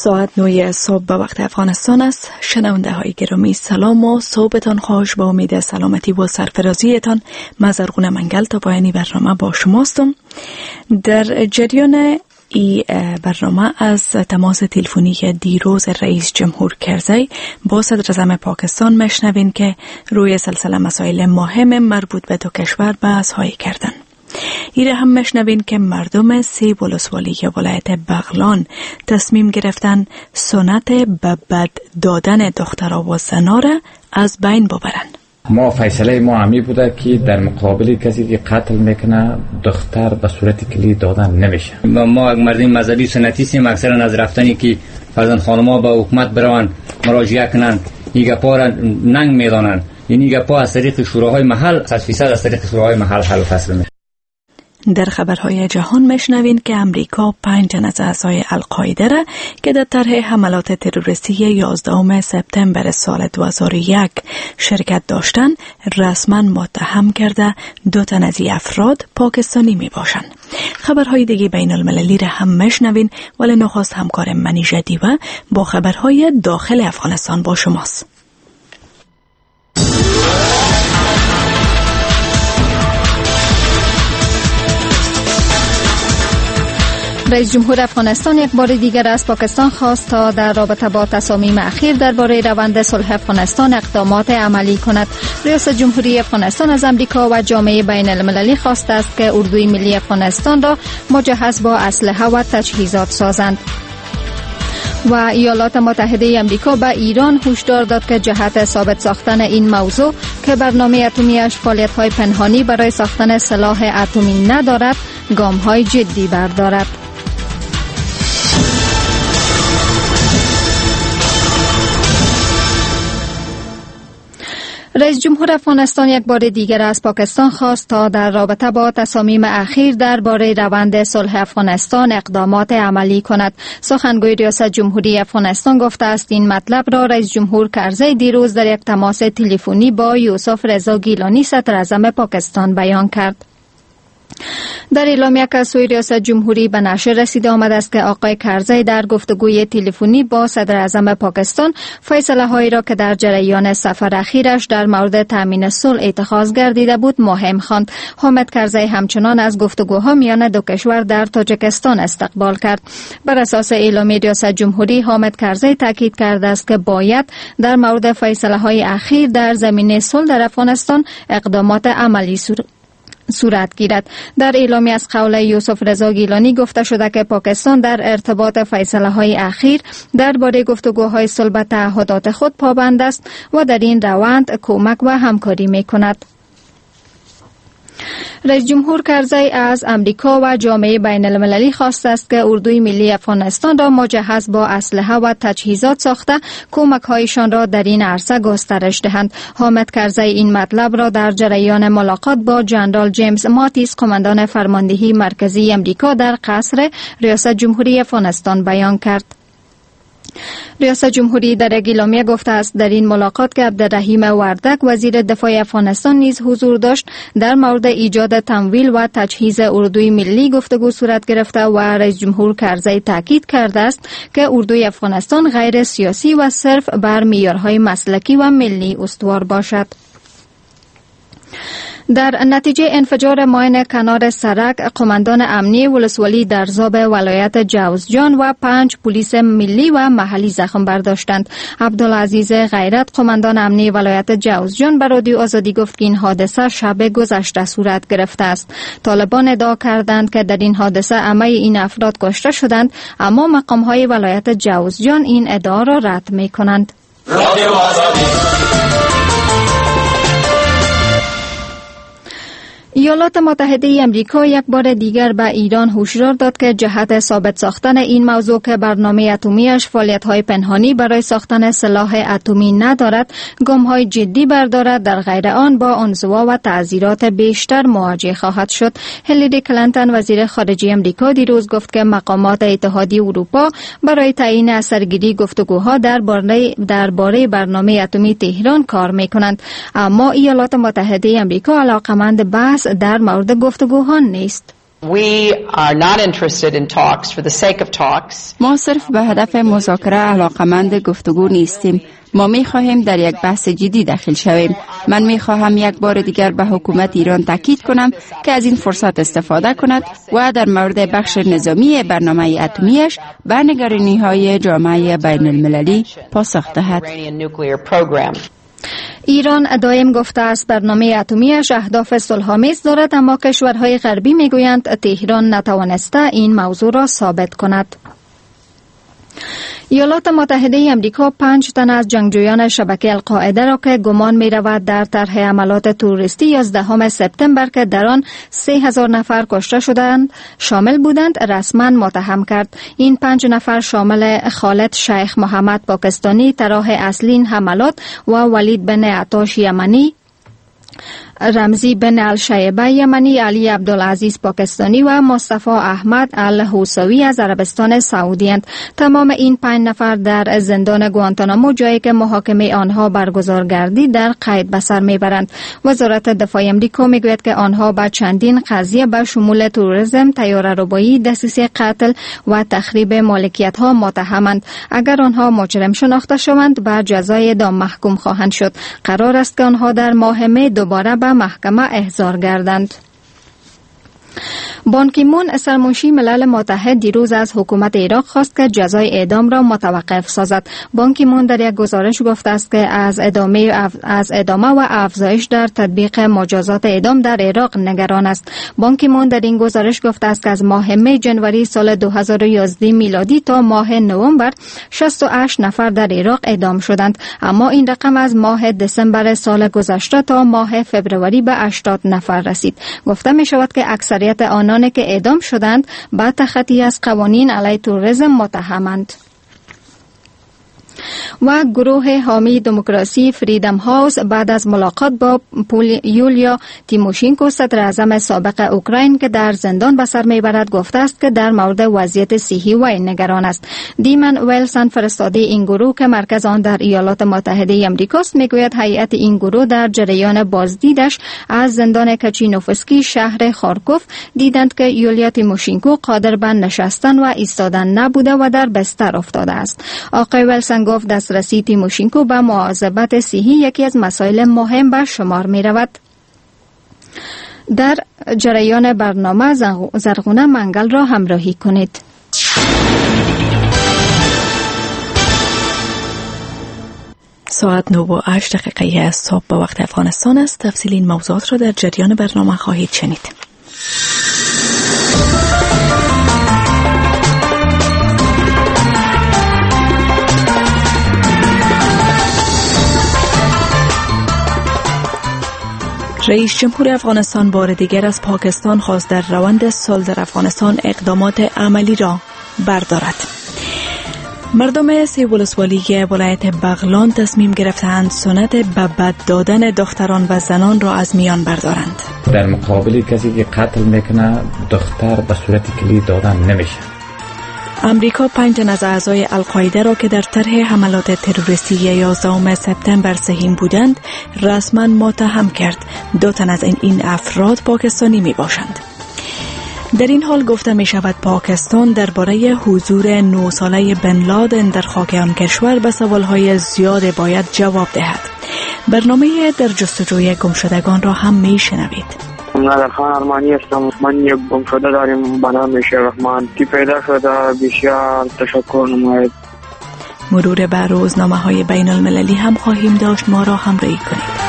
ساعت 9 صبح به وقت افغانستان است. شنونده های گرامی سلام و صبحتان خوش. با امید سلامتی و سرفرازیتان من زرغونه منگل تا پایانی برنامه با شماستم. در جریان ای برنامه از تماس تلفنی دیروز رئیس جمهور کرزی با صدر اعظم پاکستان مشنوین که روی سلسله مسائل مهم مربوط به دو کشور بحث‌هایی کردند. ایره هم مشنوین که مردم 3 ولسوالی ولایت بغلان تصمیم گرفتن سنت به بد دادن دخترها و زنها را از بین ببرن. ما فیصله ما همی بوده که در مقابل کسی که قتل میکنه دختر به صورت کلی دادن نمیشه. ما مردم مذهبی سنتی هستیم، اکثرا از رفتنی که فرزند خانم‌ها به حکومت بروند مراجعه کنند این گپا را ننگ میدانند. این گپا از طریق شوراهای محل 100% از طریق شوراهای محل حل و فصل میشه. در خبرهای جهان مشنوین که امریکا 5 تن از اعضای القاعده را که در طرح حملات تروریستی 11 سپتامبر سال 2001 شرکت داشتند رسما متهم کرده 2 تن از این افراد پاکستانی می باشند. خبرهای دیگه بین المللی را هم مشنوین، ولی نخست همکار منی جدیوه با خبرهای داخل افغانستان با شماست. رئیس جمهور افغانستان یک بار دیگر از پاکستان خواست تا در رابطه با تصامیم اخیر درباره روند صلح افغانستان اقدامات عملی کند. ریاست جمهوری افغانستان از امریکا و جامعه بین المللی خواسته است که اردوی ملی افغانستان را مجهز با اسلحه و تجهیزات سازند. و ایالات متحده امریکا به ایران هشدار داد که جهت ثابت ساختن این موضوع که برنامه اتمی‌اش فعالیت‌های پنهانی برای ساختن سلاح اتمی ندارد، گام‌های جدی بردارد. رئیس جمهور افغانستان یک بار دیگر از پاکستان خواست تا در رابطه با تصامیم اخیر درباره روند صلح افغانستان اقدامات عملی کند. سخنگوی ریاست جمهوری افغانستان گفته است این مطلب را رئیس جمهور کرزی دیروز در یک تماس تلفنی با یوسف رضا گیلانی صدر اعظم پاکستان بیان کرد. در اعلامیه که از سوی ریاست جمهوری به نشر رسیده آمد است که آقای کرزی در گفتگوی تلفنی با صدر اعظم پاکستان فیصله هایی را که در جریان سفر اخیرش در مورد تامین صلح اتخاذ گردیده بود مهم خواند. حامد کرزی همچنان از گفتگوها میان دو کشور در تاجیکستان استقبال کرد. بر اساس اعلامیه ریاست جمهوری حامد کرزی تاکید کرده است که باید در مورد فیصله های اخیر در زمینه صلح در افغانستان اقدامات عملی صورت گیرد. در اعلامیه از قول یوسف رضا گیلانی گفته شده که پاکستان در ارتباط فیصله های اخیر درباره گفتگوهای صلح به تعهدات خود پابند است و در این روند کمک و همکاری می کند. رئیس جمهور کرزی از امریکا و جامعه بین المللی خواسته است که اردوی ملی افغانستان را مجهز با اسلحه و تجهیزات ساخته کمک‌هایشان را در این عرصه گسترش دهند. حامد کرزی این مطلب را در جریان ملاقات با جنرال جیمز ماتیس قماندان فرماندهی مرکزی امریکا در قصر ریاست جمهوری افغانستان بیان کرد. ریاست جمهوری در اعلامیه گفته است در این ملاقات که عبدالرحیم وردک وزیر دفاع افغانستان نیز حضور داشت در مورد ایجاد تمویل و تجهیز اردوی ملی گفتگو صورت گرفته و رئیس جمهور کرزی تاکید کرده است که اردوی افغانستان غیر سیاسی و صرف بر معیارهای مسلکی و ملی استوار باشد. در نتیجه انفجار ماین کنار سرک قماندان امنی ولسوالی درزاب ولایت جوزجان و 5 پلیس ملی و محلی زخم برداشتند. عبدالعزیز غیرت قماندان امنی ولایت جوزجان به رادیو آزادی گفت که این حادثه شب گذشته صورت گرفته است. طالبان ادعا کردند که در این حادثه همه این افراد کشته شدند، اما مقام‌های ولایت جوزجان این ادعا را رد می‌کنند. رادیو آزادی. ایالات متحده امریکا یک بار دیگر به ایران هشدار داد که جهت ثابت ساختن این موضوع که برنامه اتمی‌اش فعالیت‌های پنهانی برای ساختن سلاح اتمی ندارد، گام‌های جدی بردارد، در غیر آن با انزوا و تعزیرات بیشتر مواجه خواهد شد. هیلاری کلینتون وزیر خارجه امریکا دیروز گفت که مقامات اتحادیه اروپا برای تعیین اثرگیری گفتگوها درباره برنامه اتمی تهران کار می‌کنند، اما ایالات متحده امریکا علاقمند بحث در مورد گفتگوها نیست. ما صرف به هدف مذاکره علاقمند گفتگو نیستیم. ما می خواهیم در یک بحث جدی داخل شویم. من می خواهم یک بار دیگر به حکومت ایران تاکید کنم که از این فرصت استفاده کند و در مورد بخش نظامی برنامه اتمیش به نگرانی‌های جامعه بین المللی پاسخ دهد. ایران دائم گفته است برنامه اتمیش اهداف صلح‌آمیز دارد، اما کشورهای غربی میگویند تهران نتوانسته این موضوع را ثابت کند. ایالات متحده آمریکا 5 تن از جنگجویان شبکه القاعده را که گمان می رود در طرح عملات تروریستی 11 سپتامبر که در آن 3000 نفر کشته شدند شامل بودند رسما متهم کرد. این 5 نفر شامل خالد شیخ محمد پاکستانی طراح اصلی این حملات و ولید بن عطاش یمنی، رمزی بن الشیبه یمنی، علی عبدالعزیز پاکستانی و مصطفی احمد الحوثوی از عربستان سعودی اند. تمام این 5 نفر در زندان گوانتانامو، جایی که محاکمه آنها برگزار گردید، در قید به سر میبرند. وزارت دفاع آمریکا میگوید که آنها با چندین قضیه به شمول تروریسم، طیاره‌ربایی، دسیسه قتل و تخریب مالکیت ها متهمند. اگر آنها مجرم شناخته شوند به جزای اعدام محکوم خواهند شد. قرار است که آنها در ماه می دوباره به محکمه احضار گردند. بان کی مون سرمنشی ملل متحد دیروز از حکومت عراق خواست که جزای اعدام را متوقف سازد. بان کی مون در یک گزارش گفته است که از ادامه و افزایش در تطبیق مجازات اعدام در عراق نگران است. بان کی مون در این گزارش گفته است که از ماه می جنوری سال 2011 میلادی تا ماه نوامبر 68 نفر در عراق اعدام شدند، اما این رقم از ماه دسامبر سال گذشته تا ماه فوریه به 80 نفر رسید. گفته می شود که اکثریت آنان که اعدام شدند با تخطی از قوانین علیه تروریسم متهمند. و گروه حامی دموکراسی فریدم هاوس بعد از ملاقات با یولیا تیموشینکو صدر اعظم سابق اوکراین که در زندان به سر میبرد گفته است که در مورد وضعیت صحی وی نگران است. دیمن ویلسن فرستاده این گروه که مرکز آن در ایالات متحده آمریکاست میگوید هیئت این گروه در جریان بازدیدش از زندان کچینوفسکی شهر خارکوف دیدند که یولیا تیموشینکو قادر به نشستن و ایستادن نبوده و در بستر افتاده است. آقای ویلسن گفت دسترسی تیموشینکو به مواظبت صحی یکی از مسائل مهم به شمار می رود. در جریان برنامه زرغونه منگل را همراهی کنید. ساعت 9:08 از صبح به وقت افغانستان است. تفصیل این موضوعات را در جریان برنامه خواهید شنید. رئیس جمهور افغانستان بار دیگر از پاکستان خواست در روند صلح در افغانستان اقدامات عملی را بردارد. مردم سی ولسوالی ولایت بغلان تصمیم گرفتند سنت به بد دادن دختران و زنان را از میان بردارند. در مقابل کسی که قتل میکنه دختر به صورت کلی دادن نمیشه. امریکا 5 تن از اعضای القاعده را که در طرح حملات تروریستی 11 سپتامبر سهیم بودند رسما متهم کرد. 2 تن از این افراد پاکستانی می باشند. در این حال گفته می شود پاکستان درباره حضور 9 ساله بن لادن در خاک آن کشور به سوالهای زیاد باید جواب دهد. برنامه در جستجوی گمشدگان را هم می شنوید. نادرخان ارمانی هستم. من یک گمشده داریم به نام شیر رحمان که پیدا شده. بسیار تشکر نماید. مرور بر روزنامه‌های بین المللی هم خواهیم داشت. ما را همراهی کنید.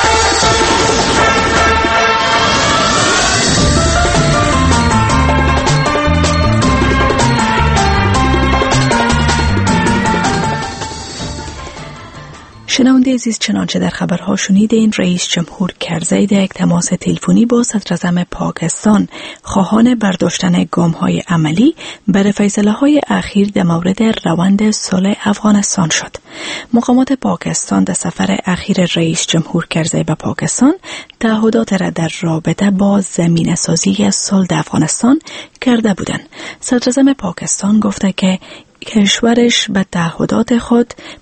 شنونده عزیز، چنانچه در خبرها شنیدین، رئیس جمهور کرزی در یک تماس تلفنی با صدراعظم پاکستان خواهان برداشتن گام‌های عملی برای فیصله‌های اخیر در مورد روند صلح افغانستان شد. مقامات پاکستان در سفر اخیر رئیس جمهور کرزی به پاکستان تعهدات را در رابطه با زمینه‌سازی صلح افغانستان کرده بودند. صدراعظم پاکستان گفته که کشورش به تعهدات خود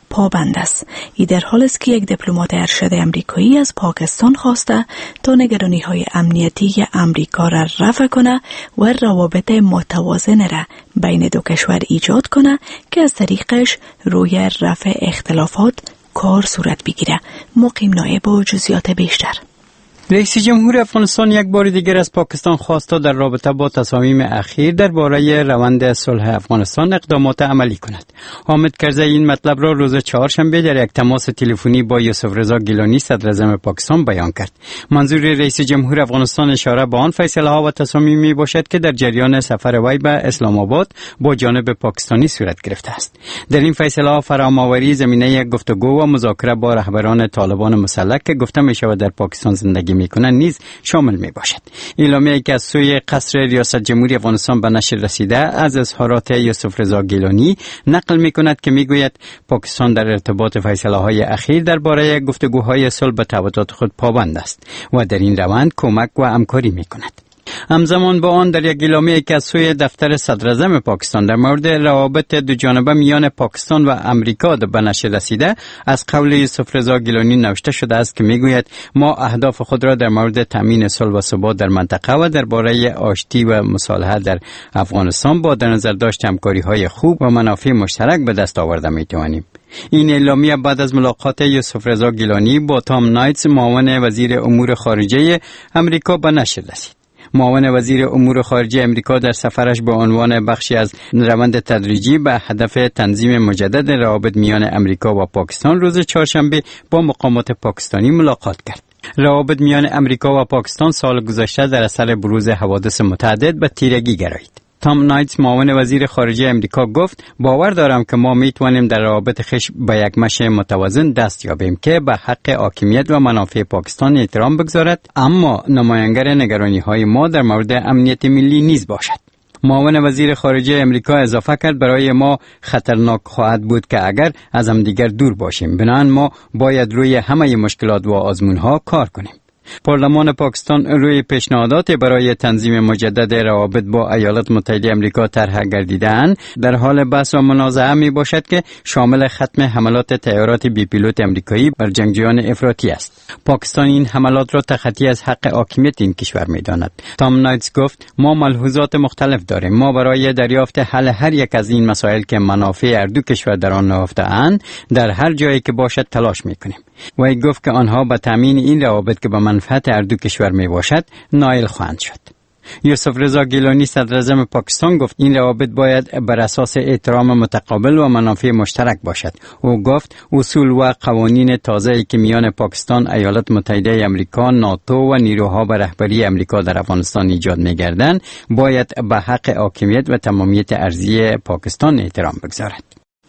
پابند است. این در حال است که یک دیپلمات ارشد امریکایی از پاکستان خواسته تا نگرانی‌های امنیتی امریکا را رفع کنه و روابط متوازن را بین دو کشور ایجاد کنه که از طریقش روی رفع اختلافات کار صورت بگیره. مقیم نایب با جزئیات بیشتر. رئیس جمهور افغانستان یک بار دیگر از پاکستان خواست تا در رابطه با تصامیم اخیر درباره روند صلح افغانستان اقدامات عملی کند. حامد کرزی این مطلب را روز چهارشنبه در یک تماس تلفنی با یوسف رضا گیلانی صدر اعظم پاکستان بیان کرد. منظور رئیس جمهور افغانستان اشاره به آن فیصله ها و تصامیمی باشد که در جریان سفر وی به اسلام آباد با جانب پاکستانی صورت گرفته است. در این فیصله ها فرام‌آوری زمینه گفتگو و مذاکره با رهبران طالبان مسلح که گفته می شود در پاکستان زندگی میکنن نیز شامل می باشد. اعلامیه‌ای که از سوی قصر ریاست جمهوری افغانستان به نشر رسیده از اظهارات یوسف رضا گیلانی نقل می کند که می گوید پاکستان در ارتباط فیصله های اخیر درباره گفتگوهای صلح به تعهدات خود پابند است و در این روند کمک و همکاری می کند. همزمان با آن در یک اعلامیه‌ای که از سوی دفتر صدر اعظم پاکستان در مورد روابط دو جانبه میان پاکستان و امریکا به نشر رسیده از قول یوسف رضا گیلانی نوشته شده است که میگوید ما اهداف خود را در مورد تامین صلح و ثبات در منطقه و درباره آشتی و مصالحه در افغانستان با در نظر داشت همکاری‌های خوب و منافع مشترک به دست آورده می‌توانیم. این اعلامیه بعد از ملاقات یوسف رضا گیلانی با تام نایتس معاون وزیر امور خارجه امریکا به نشر رسید. معاون وزیر امور خارجه امریکا در سفرش به عنوان بخشی از روند تدریجی به هدف تنظیم مجدد روابط میان امریکا و پاکستان روز چهارشنبه با مقامات پاکستانی ملاقات کرد. روابط میان امریکا و پاکستان سال گذشته در اثر بروز حوادث متعدد به تیرگی گرایید. تام نایتس معاون وزیر خارجه امریکا گفت باور دارم که ما میتوانیم در روابط خویش به یک مشی متوازن دست یابیم که به حق حاکمیت و منافع پاکستان احترام بگذارد اما نماینگر نگرانی‌های ما در مورد امنیت ملی نیز باشد. معاون وزیر خارجه امریکا اضافه کرد برای ما خطرناک خواهد بود که اگر از همدیگر دور باشیم. بنابراین ما باید روی همه مشکلات و آزمون‌ها کار کنیم. پارلمان پاکستان روی پیشنهادات برای تنظیم مجدد روابط با ایالات متحده آمریکا طرح گردیده‌اند در حال بحث و منازعه می باشد که شامل ختم حملات طیارات بی پیلوت آمریکایی بر جنگجویان افراطی است. پاکستان این حملات را تخطی از حق حاکمیت این کشور می داند. تام نایتس گفت ما ملحوظات مختلف داریم. ما برای دریافت حل هر یک از این مسائل که منافع هر دو کشور در آن نهفته‌اند در هر جایی که باشد تلاش می کنیم. و ای گفت که آنها به تامین این روابط که به منفعت هر دو کشور می باشد نائل خواهند شد. یوسف رضا گیلانی صدر اعظم پاکستان گفت این روابط باید بر اساس احترام متقابل و منافع مشترک باشد. او گفت اصول و قوانین تازه‌ای که میان پاکستان، ایالات متحده آمریکا، ناتو و نیروها به رهبری آمریکا در افغانستان ایجاد می‌گردند باید به حق حاکمیت و تمامیت ارضی پاکستان احترام بگذارد.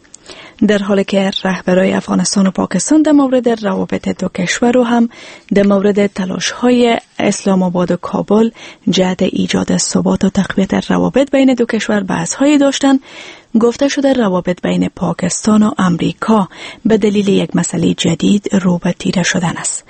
در حالی که رهبرای افغانستان و پاکستان در مورد روابط دو کشور و هم در مورد تلاش‌های اسلام آباد و کابل جهت ایجاد ثبات و تقویت روابط بین دو کشور بحث‌هایی داشتند، گفته شده روابط بین پاکستان و امریکا به دلیل یک مسئله جدید رو به تیره شدن است.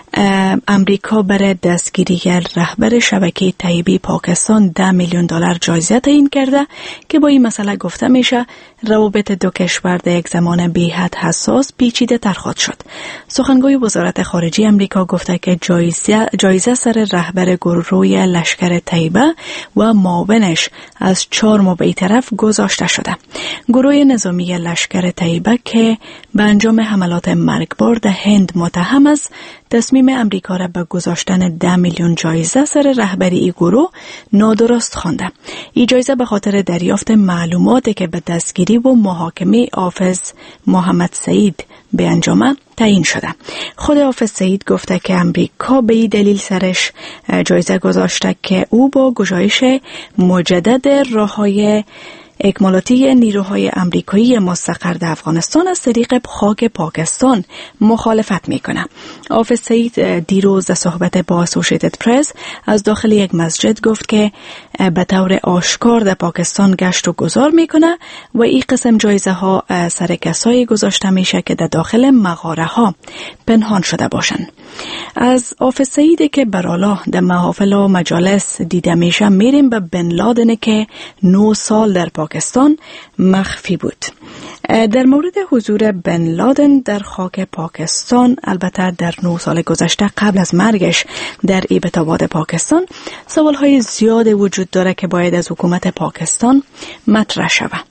امریکا برای دستگیری رهبر شبکه طیبی پاکستان $10 میلیون جایزه تعیین کرده که با این مسئله گفته میشه روابط دو کشور در یک زمان بی‌حد حساس پیچیده تر خواهد شد. سخنگوی وزارت خارجه امریکا گفته که جایزه سر رهبر گروه لشکر طیبه و معاونش از 4 ماه به طرف گذاشته شده. گروه نظامی لشکر طیبه که به انجام حملات مرگبار در هند متهم است، تصمیم امریکا را به گذاشتن $10 میلیون جایزه سر رهبری این گروه نادرست خوانده. این جایزه به خاطر دریافت معلوماتی که به دستگیری و محاکمه حافظ محمد سعید به انجام تعیین شده. خود حافظ سعید گفته که امریکا به این دلیل سرش جایزه گذاشته که او با گشایش مجدد راه‌های اکمالاتی نیروهای امریکایی مستقر در افغانستان از طریق خاک پاکستان مخالفت میکنه. حافظ سعید دیروز در صحبت با اسوسییتد پرس از داخل یک مسجد گفت که به طور آشکار در پاکستان گشت و گذار میکنه و این قسم جایزه ها سر کسایی گذاشته میشه که در داخل مغاره ها پنهان شده باشن. از حافظ سعید که برالا در محافل و مجالس دیده میشه میریم به بن لادن که 9 سال در پاکستان پاکستان مخفی بود. در مورد حضور بن لادن در خاک پاکستان، البته در 9 سال گذشته قبل از مرگش در ایبت‌آباد پاکستان، سوالهای زیاد وجود داره که باید از حکومت پاکستان مطرح شود.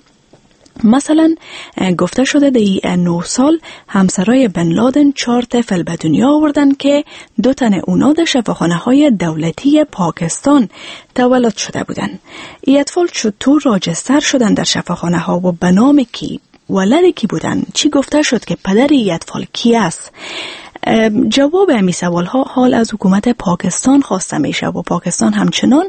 مثلا گفته شده در این 9 سال همسرای بن لادن 4 طفل به دنیا آوردن که 2 تن اونا در شفاخانه‌های دولتی پاکستان تولد شده بودن. این اطفال چطور راجستر شدن در شفاخانه‌ها و به نام کی؟ ولد کی بودن؟ چی گفته شد که پدر این اطفال کی است؟ جواب همین سوالها حال از حکومت پاکستان خواسته میشه و پاکستان همچنان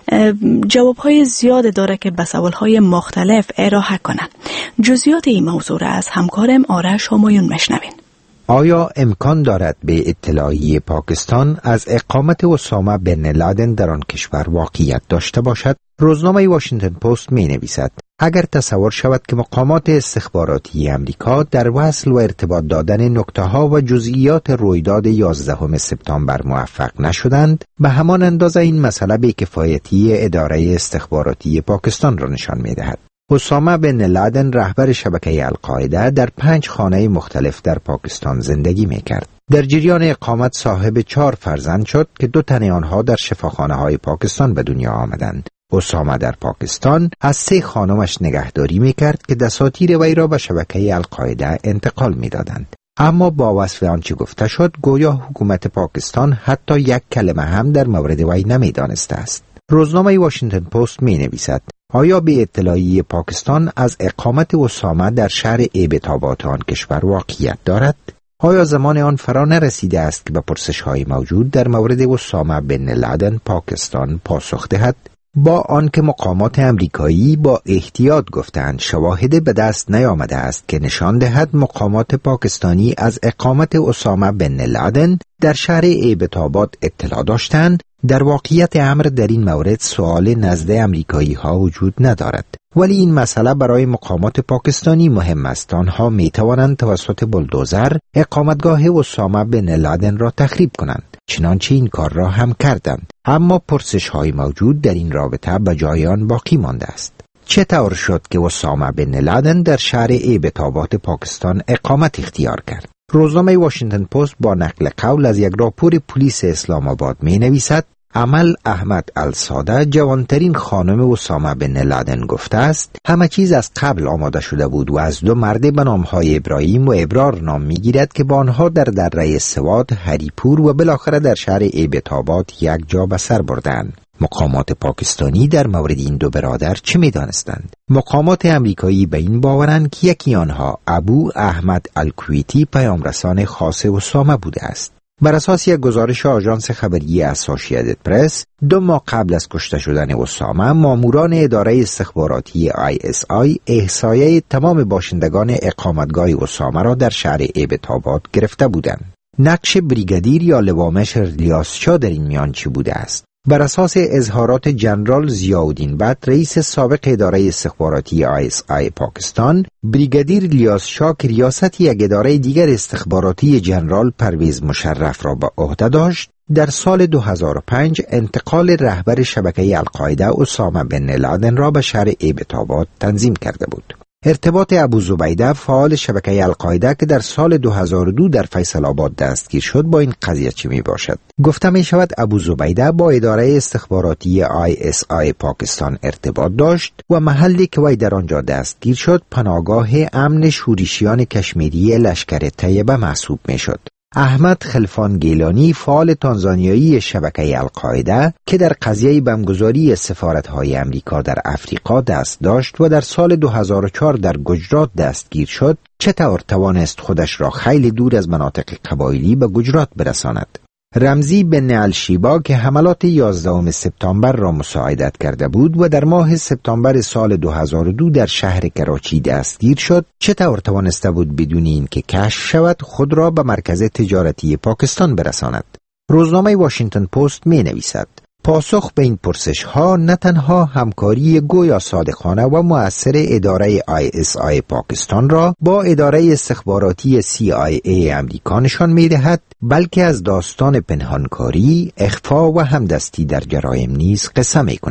جوابهای زیاد داره که به سوالهای مختلف ارائه کنه. جزئیات این موضوع را از همکارم آرش همایون مشنوین. آیا امکان دارد به اطلاعیه پاکستان از اقامت اسامه بن لادن در آن کشور واقعیت داشته باشد؟ روزنامه واشنگتن پست می نویسد اگر تصور شود که مقامات استخباراتی امریکا در وصل و ارتباط دادن نکته‌ها و جزئیات رویداد 11 سپتامبر موفق نشدند، به همان اندازه این مسئله بی‌کفایتی اداره استخباراتی پاکستان را نشان می‌دهد. اسامه بن لادن رهبر شبکه القاعده در 5 خانه مختلف در پاکستان زندگی می‌کرد. در جریان اقامت صاحب 4 فرزند شد که 2 تن آنها در شفاخانه‌های پاکستان به دنیا آمدند. اسامه در پاکستان از 3 خانمش نگهداری می‌کرد که دساتیر وی را به شبکه القاعده انتقال می‌دادند. اما با وصف آنچه گفته شد، گویا حکومت پاکستان حتی یک کلمه هم در مورد وی نمی‌دانسته است. روزنامه واشنگتن پست می‌نویسد آیا به اطلاعیه پاکستان از اقامت اسامه در شهر ایبت‌آباد آن کشور واقعیت دارد؟ آیا زمان آن فرا نرسیده است که به پرسش‌های موجود در مورد اسامه بن لادن پاکستان پاسخ دهد؟ با آنکه مقامات امریکایی با احتیاط گفتند شواهد به دست نیامده است که نشان دهد مقامات پاکستانی از اقامت اسامه بن لادن در شهر ایبت‌آباد اطلاع داشتند، در واقعیت امر در این مورد سوال نزد امریکایی ها وجود ندارد. ولی این مسئله برای مقامات پاکستانی مهم است. آنها می توانند توسط بلدوزر اقامتگاه اسامه بن لادن را تخریب کنند. چنانچه این کار را هم کردند. اما پرسش های موجود در این رابطه به جای آن باقی مانده است. چطور شد که اسامه بن لادن در شهر ایبت‌آباد پاکستان اقامت اختیار کرد؟ روزنامه واشنگتن پست با نقل قول از یک راپور پلیس اسلام آباد می نویسد امل احمد الساده، جوانترین خانم اسامه بن لادن، گفته است همه چیز از قبل آماده شده بود و از 2 مرد به نامهای ابراهیم و ابرار نام می گیرد که با آنها در دره سواد، هریپور و بالاخره در شهر ایبت‌آباد یک جا به سر بردند. مقامات پاکستانی در مورد این 2 برادر چه می دانستند؟ مقامات امریکایی به این باورند که یکی آنها ابو احمد الکویتی پیامرسان خاص اسامه بوده است. بر اساس یک گزارش آژانس خبری اسوسییتد پرس، 2 ماه قبل از کشته شدن اسامه، ماموران اداره استخباراتی ISI احصایه تمام باشندگان اقامتگاه اسامه را در شهر ایبت‌آباد گرفته بودند. نقش بریگادیر یا لوامشر الیاس شاه در این میان چی بوده است؟ بر اساس اظهارات جنرال ضیاءالدین بت، رئیس سابق اداره استخباراتی ISI پاکستان، بریگادیر الیاس شاه که ریاست یک اداره دیگر استخباراتی جنرال پرویز مشرف را به عهده داشت، در سال 2005 انتقال رهبر شبکه القاعده اسامه بن لادن را به شهر ایبت‌آباد تنظیم کرده بود. ارتباط ابو زبیده، فعال شبکه القاعده که در سال 2002 در فیصل آباد دستگیر شد، با این قضیه چه می باشد؟ گفته می شود ابو زبیده با اداره استخباراتی ISI پاکستان ارتباط داشت و محلی که وی در آنجا دستگیر شد پناهگاه امن شورشیان کشمیری لشکر طیبه محسوب می شد. احمد خلفان گیلانی، فعال تانزانیایی شبکه القاعده که در قضیه بمبگذاری سفارت‌های امریکا در افریقا دست داشت و در سال 2004 در گجرات دستگیر شد، چطور توانست خودش را خیلی دور از مناطق قبایلی به گجرات برساند؟ رمزی بن الشیبا که حملات 11 سپتامبر را مساعدت کرده بود و در ماه سپتامبر سال 2002 در شهر کراچی دستگیر شد، چطور توانسته بود بدون اینکه کشف شود خود را به مرکز تجارتی پاکستان برساند؟ روزنامه واشنگتن پست می نویسد پاسخ به این پرسش ها نه تنها همکاری گویا صادقانه و مؤثر اداره ISI پاکستان را با اداره استخباراتی CIA امریکا نشان می دهد، بلکه از داستان پنهانکاری، اخفا و همدستی در جرایم نیز قصه می کند.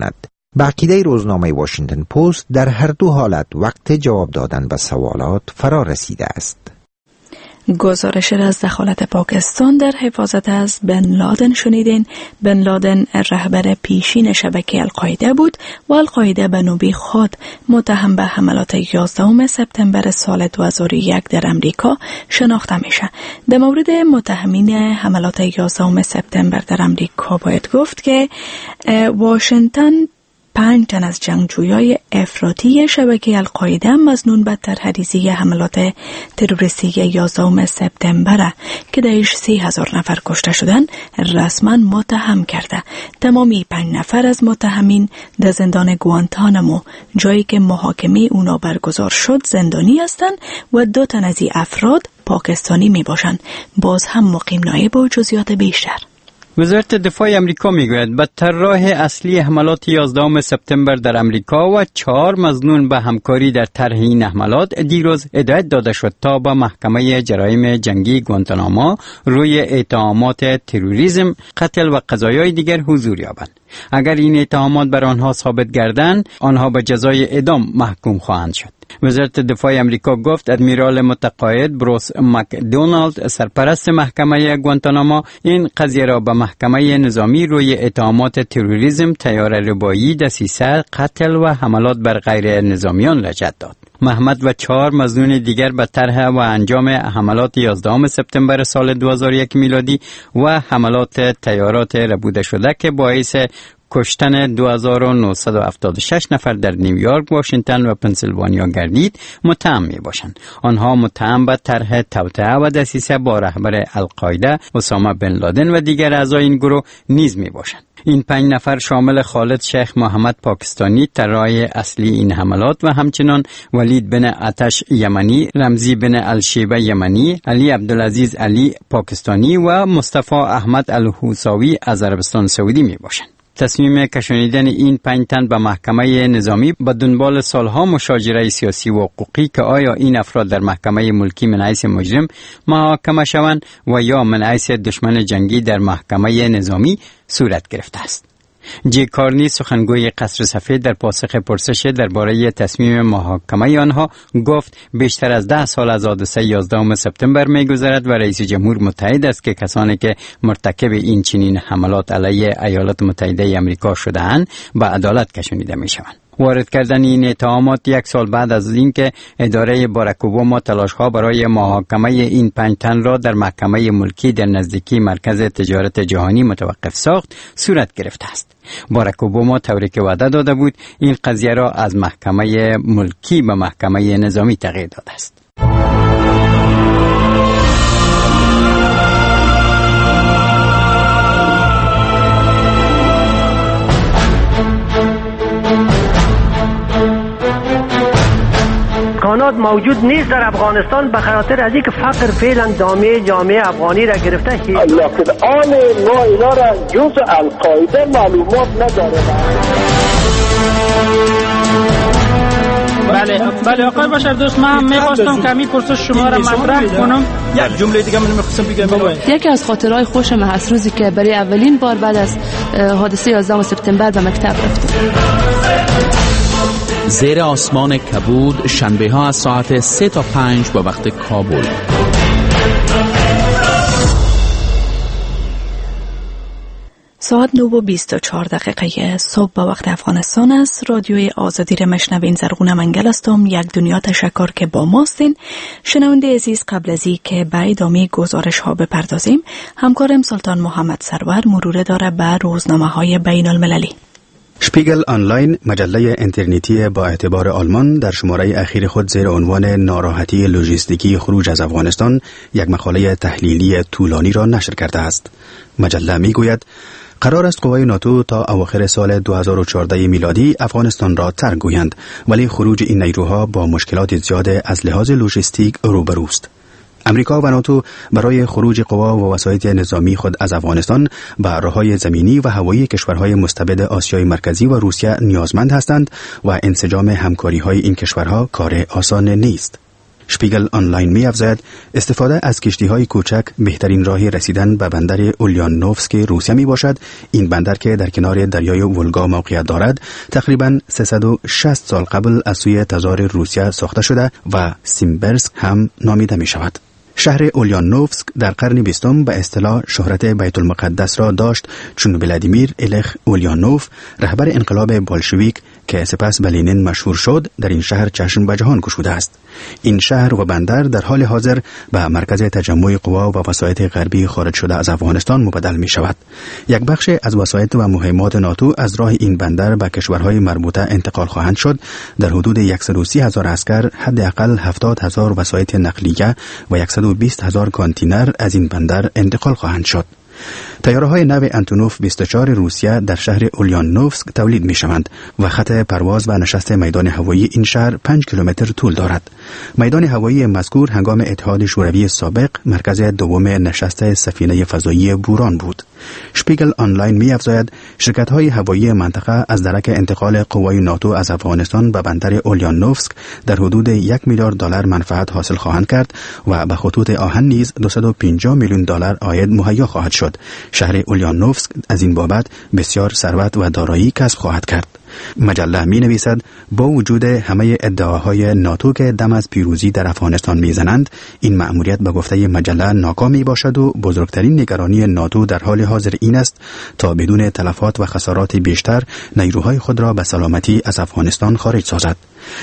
به عقیده روزنامه واشنگتن پست در هر دو حالت وقت جواب دادن به سوالات فرا رسیده است. گزارش از دخالت پاکستان در حفاظت از بن لادن شنیدین. بن لادن رهبر پیشین شبکه القاعده بود و القاعده به نوبه خود متهم به حملات 11 سپتامبر سال 2001 در امریکا شناخته میشه. در مورد متهمین حملات 11 سپتامبر در امریکا باید گفت که واشنگتن 5 تن از جنگجویای افراطی شبکه القاعده مظنون به ترحریزی حملات تروریستی 11 سپتامبر که درش 30,000 نفر کشته شدند رسما متهم کرده. تمامی 5 نفر از متهمین در زندان گوانتانامو، جایی که محاکمه اونا برگزار شد، زندانی هستند و 2 تن از این افراد پاکستانی می باشند. باز هم مقیم نایب و جزئیات بیشتر. وزارت دفاع امریکا میگوید بدتر راه اصلی حملات 11 سپتامبر در امریکا و 4 مظنون به همکاری در طرح این حملات دیروز هدایت داده شد تا به محکمه جرایم جنگی گوانتاناما روی اتهامات تروریسم، قتل و قضایای دیگر حضور یابند. اگر این اتهامات بر آنها ثابت گردند، آنها به جزای اعدام محکوم خواهند شد. وزارت دفاع امریکا گفت ادمیرال متقاعد بروس مکدونالد، سرپرست محکمه گوانتاناما، این قضیه را به محکمه نظامی روی اتهامات تروریسم، تیاره‌ربایی، دسیسه، قتل و حملات بر غیر نظامیان لجت داد. محمد و 4 مظنون دیگر به طرح و انجام حملات 11 سپتامبر سال 2001 میلادی و حملات تیارات ربوده شده که باعث کشتن 2976 نفر در نیویورک، واشنگتن و پنسیلوانیا گردید متهم می باشند. آنها متهم به طرح توطئه و دسیسه با رهبر القاعده اسامه بن لادن و دیگر اعضای این گروه نیز می باشند. این 5 نفر شامل خالد شیخ محمد پاکستانی، طراح اصلی این حملات، و همچنان ولید بن آتش یمنی، رمزی بن الشیبه یمنی، علی عبدالعزیز علی پاکستانی و مصطفی احمد الحوساوی از عربستان سعودی می باشند. تصمیم کشانیدن این 5 تن به محکمه نظامی به دنبال سالها مشاجره سیاسی و حقوقی که آیا این افراد در محکمه ملکی من حیث مجرم محاکمه شوند و یا من حیث دشمن جنگی در محکمه نظامی صورت گرفته است. جی کارنی، سخنگوی قصر سفید، در پاسخ پرسش درباره تصمیم محاکمه آنها گفت بیشتر از 10 سال از حادثه 11 سپتامبر می‌گذرد و رئیس جمهور متحد است که کسانی که مرتکب این چنین حملات علیه ایالات متحده آمریکا شده‌اند به عدالت کشانیده می‌شوند. وارد کردن این اتهامات 1 سال بعد از اینکه اداره باراک اوباما تلاش‌ها برای محاکمه این 5 تن را در محکمه ملکی در نزدیکی مرکز تجارت جهانی متوقف ساخت صورت گرفته است. باراک اوباما طوری که وعده داده بود این قضیه را از محکمه ملکی به محکمه نظامی تغییر داده است. امکانات موجود نیست در افغانستان به خاطر از اینکه فقر فعلا دامه جامعه افغانی را گرفته. لکن آن ما اینا را جز القاعده معلومات نداره. بله آقای بشر دوست، من می‌خواستم کمی پرسش شما را مطرح کنم. یک جمله دیگه من می‌خواستم بگم. یکی از خاطرهای خوش من از روزی که برای اولین بار بعد از حادثه 11 سپتامبر به مکتب رفتم. زیر آسمان کبود، شنبه ها از ساعت 3 تا 5 به وقت کابل. ساعت 9:24 صبح به وقت افغانستان است. رادیوی آزادی را مشنوین. زرغونه منگل هستم. یک دنیا تشکر که با ماستین. شنونده عزیز، قبل از اینکه به ادامه گزارش ها بپردازیم، همکارم سلطان محمد سرور مرور داره به روزنامه های بین المللی. شپیگل آنلاین، مجله اینترنتی با اعتبار آلمان، در شماره اخیر خود زیر عنوان ناراحتی لوجستیکی خروج از افغانستان یک مقاله تحلیلی طولانی را نشر کرده است. مجله میگوید قرار است قوای ناتو تا اواخر سال 2014 میلادی افغانستان را ترک گویند، ولی خروج این نیروها با مشکلات زیاد از لحاظ لوجستیک روبروست. امریکا و ناتو برای خروج قوا و وسایط نظامی خود از افغانستان به راههای زمینی و هوایی کشورهای مستبد آسیای مرکزی و روسیه نیازمند هستند و انسجام همکاری‌های این کشورها کار آسان نیست. شپیگل آنلاین می‌افزاید استفاده از کشتی‌های کوچک بهترین راه رسیدن به بندر اولیانوفسک روسیه میباشد. این بندر که در کنار دریای ولگا موقعیت دارد تقریباً 360 سال قبل از سوی تزار روسیه ساخته شده و سیمبرسک هم نامیده می‌شود. شهر اولیانوفسک در قرن 20 به اصطلاح شهرت بیت المقدس را داشت چون ولادیمیر ایلخ اولیانوف رهبر انقلاب بولشویک که سپس به لنین مشهور شد در این شهر چشم به جهان گشوده است. این شهر و بندر در حال حاضر به مرکز تجمع قوا و وسایط غربی خارج شده از افغانستان مبدل می شود. یک بخش از وسایط و مهمات ناتو از راه این بندر به کشورهای مربوطه انتقال خواهند شد. در حدود 130,000 عسکر، حداقل 70,000 وسایط نقلیه و 120,000 کانتینر از این بندر انتقال خواهند شد. طیاره‌های نو انتونوف 24 روسیه در شهر اولیانوفسک تولید می‌شوند و خط پرواز و نشست میدان هوایی این شهر 5 کیلومتر طول دارد. میدان هوایی مذکور هنگام اتحاد شوروی سابق مرکز دوم نشست سفینه فضایی بوران بود. شپیگل آنلاین می‌افزاید شرکت‌های هوایی منطقه از درک انتقال قوای ناتو از افغانستان به بندر اولیانوفسک در حدود 1 میلیارد دلار منفعت حاصل خواهند کرد و به خطوط آهن نیز 250 میلیون دلار عاید مهیا خواهد شد. شهر اولیانوفسک از این بابت بسیار ثروت و دارایی کسب خواهد کرد. مجله می نویسد با وجود همه ادعاهای ناتو که دم از پیروزی در افغانستان می زنند، این مأموریت به گفته مجله ناکام می باشد و بزرگترین نگرانی ناتو در حال حاضر این است تا بدون تلفات و خسارات بیشتر نیروهای خود را به سلامتی از افغانستان خارج سازد.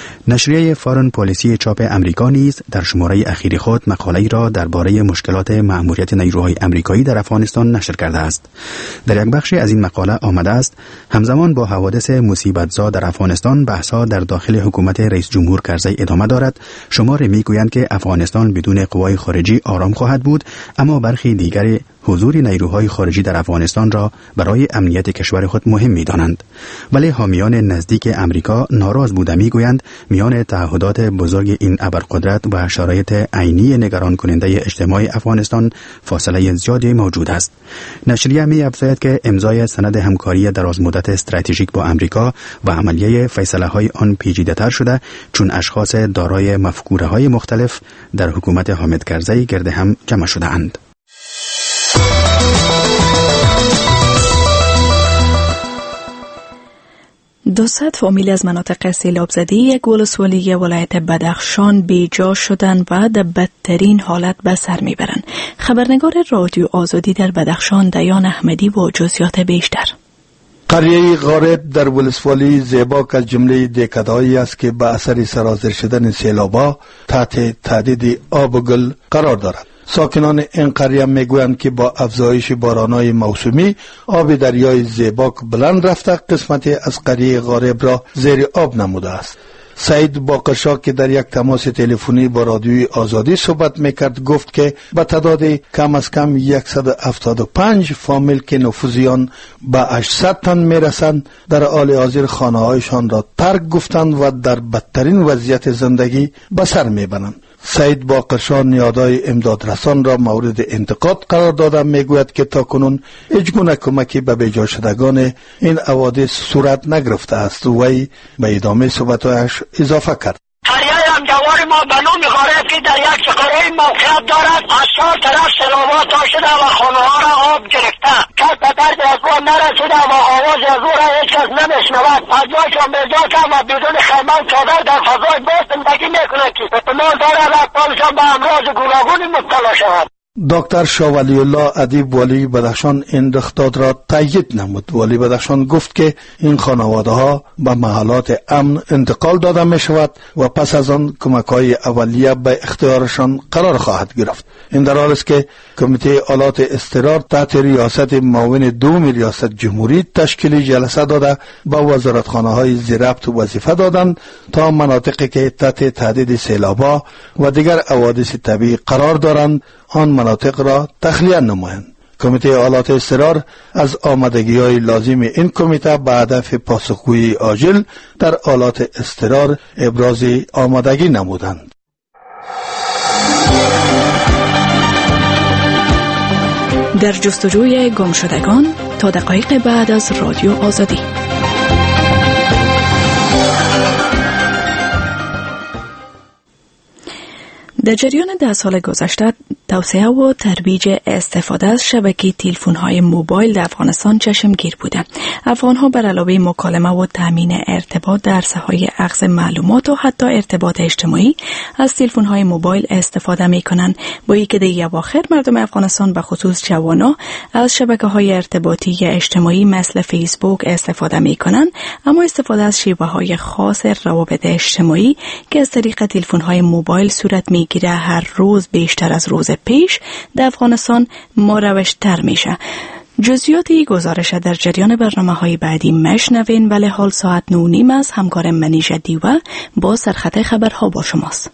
نشریه فارن پالیسی چاپ امریکا نیز در شماره اخیر خود مقاله‌ای را درباره مشکلات مأموریت نیروهای امریکایی در افغانستان نشر کرده است. در یک بخش از این مقاله آمده است همزمان با حوادث مصیبت‌زا در افغانستان بحث‌ها در داخل حکومت رئیس جمهور کرزی ادامه دارد. شماره می‌گویند که افغانستان بدون قوای خارجی آرام خواهد بود، اما برخی دیگر حضور نیروهای خارجی در افغانستان را برای امنیت کشور خود مهم می‌دانند. ولی حامیان نزدیک امریکا ناراض بوده می‌گویند میان تعهدات بزرگ این ابرقدرت و شرایط عینی نگران کننده اجتماع افغانستان فاصله زیادی موجود است. نشریه می‌افزاید که امضای سند همکاری درازمدت استراتژیک با امریکا و عملیه فیصله‌های آن پیچیده‌تر شده چون اشخاص دارای مفکوره‌های مختلف در حکومت حامد کرزی گرد هم جمع شده‌اند. دوصد فامیل از مناطق سیلاب زده یک ولسوالی ولایت بدخشان بیجا شدن و در بدترین حالت به سر میبرند. خبرنگار رادیو آزادی در بدخشان دیان احمدی با جزئیات بیشتر. قریه غارب در ولسوالی زیباک از جمله دهکده‌هایی است که به اثر سرازیر شدن سیلاب‌ها تحت تهدید آب و گل قرار دارد. ساکنان این قریه میگویند که با افزایش باران‌های موسمی آب دریای زیباک بلند رفته قسمتی از قریه غارب را زیر آب نموده است. سعید باقرشاه که در یک تماس تلفنی با رادیوی آزادی صحبت میکرد گفت که به تعداد کم از کم 175 فامیل که نفوذیان به 800 تن میرسند در حال حاضر خانه‌هایشان را ترک گفتند و در بدترین وضعیت زندگی به سر میبرند. سعید باقرشاه نهادهای امدادرسان را مورد انتقاد قرار داده میگوید که تاکنون هیچ گونه کمکی به بیجا شدگان این حوادث صورت نگرفته است. وی به ادامه صحبت‌هایش اضافه کرد: قریه همجوار ما به نام غارب که در یک چقره موقعیت دارد از چهار طرف سیلابات شده و خانه‌ها را آب گرفته. کس به درد از ما نرسیده و آواز از او را هیچ کس نمیشنود. از جای بیجا کرد و بدون خیمه و چادر در فضای باز زندگی میکنند که احتمال دارد اطفالشان به امراض گوناگونی مبتلا شود. دکتر شاه ولی الله ادیب والی بدخشان این رخداد را تایید نمود. والی بدخشان گفت که این خانواده ها به محلات امن انتقال داده می شود و پس از آن کمک های اولیه به اختیارشان قرار خواهد گرفت. این در حالی است که کمیته آلات اضطرار تحت ریاست معاون دوم ریاست جمهوری تشکیل جلسه داده به وزارتخانه های زیربط وظیفه دادند تا مناطقی که تحت تهدید سیلاب‌ها و دیگر حوادث طبیعی قرار دارند آن مناطق را تخلیه نمایند. کمیته آلات اضطرار از آمادگی‌های لازم این کمیته به هدف پاسخگویی عاجل در آلات اضطرار ابراز آمادگی نمودند. در جستجوی گمشدگان تا دقایق بعد از رادیو آزادی. در جریان 10 سال گذشته توسعه و ترویج استفاده از شبکه تلفن‌های موبایل در افغانستان چشمگیر بوده. افغان‌ها بر علاوه مکالمه و تامین ارتباط در عرصه‌های اخذ معلومات و حتی ارتباط اجتماعی از تلفن‌های موبایل استفاده می‌کنند. با اینکه در اواخر مردم افغانستان به خصوص جوانان از شبکه‌های ارتباطی اجتماعی مثل فیسبوک استفاده می‌کنند، اما استفاده از شیوه‌های خاص روابط اجتماعی که از طریق تلفن‌های موبایل صورت می‌گیره هر روز بیشتر از روز پیش در افغانستان مروج‌تر میشه. جزئیاتی گزارش در جریان برنامه‌های بعدی مشنوین، ولی حال ساعت 9:30 است. همکار منیژه دیوه با سرخط خبرها با شماست.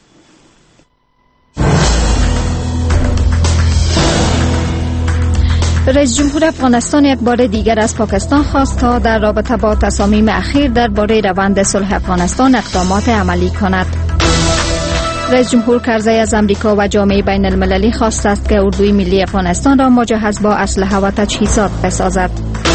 رئیس جمهور افغانستان یک بار دیگر از پاکستان خواست تا در رابطه با تصامیم اخیر درباره روند صلح افغانستان اقدامات عملی کند. رئیس جمهور کرزی از امریکا و جامعه بین المللی خواسته است که اردوی ملی افغانستان را مجهز با اسلحه و تجهیزات بسازد.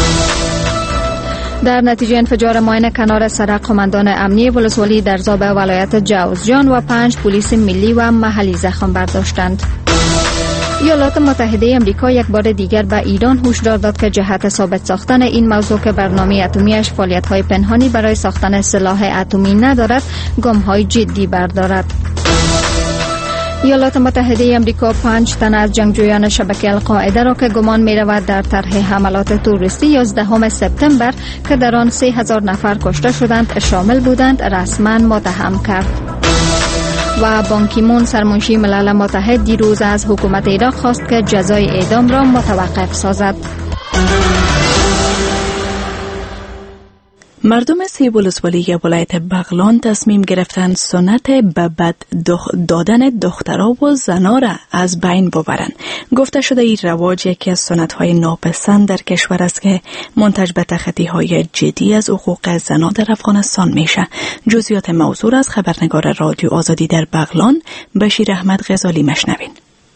در نتیجه انفجار ماین کنار سرک قماندان امنی ولسوالی در زابه ولایت جوزجان و 5 پلیس ملی و محلی زخم برداشتند. ایالات متحده امریکا یک بار دیگر به ایران هشدار داد که جهت ثابت ساختن این موضوع که برنامه اتمیش فعالیت‌های پنهانی برای ساختن سلاح اتمی ندارد، گام‌های جدی بردارد. ایالات متحده امریکا 5 تن از جنگجویان شبکه القاعده را که گمان می‌رود در طرح حملات تروریستی 11 سپتامبر که در آن 3000 نفر کشته شدند شامل بودند رسما متهم کرد. و بان کی مون سرمنشی ملل متحد دیروز از حکومت عراق خواست که جزای اعدام را متوقف سازد. مردم سیب ولسوالی ولایت بغلان تصمیم گرفتند سنت به بد دادن دخترها و زنها را از بین ببرند. گفته شده این رواج یکی از سنت‌های ناپسند در کشور است که منتج به تخطی‌های جدی از حقوق زنان در افغانستان میشه. جزئیات موضوع از خبرنگار رادیو آزادی در بغلان بشیر احمد غزالی مشنوین.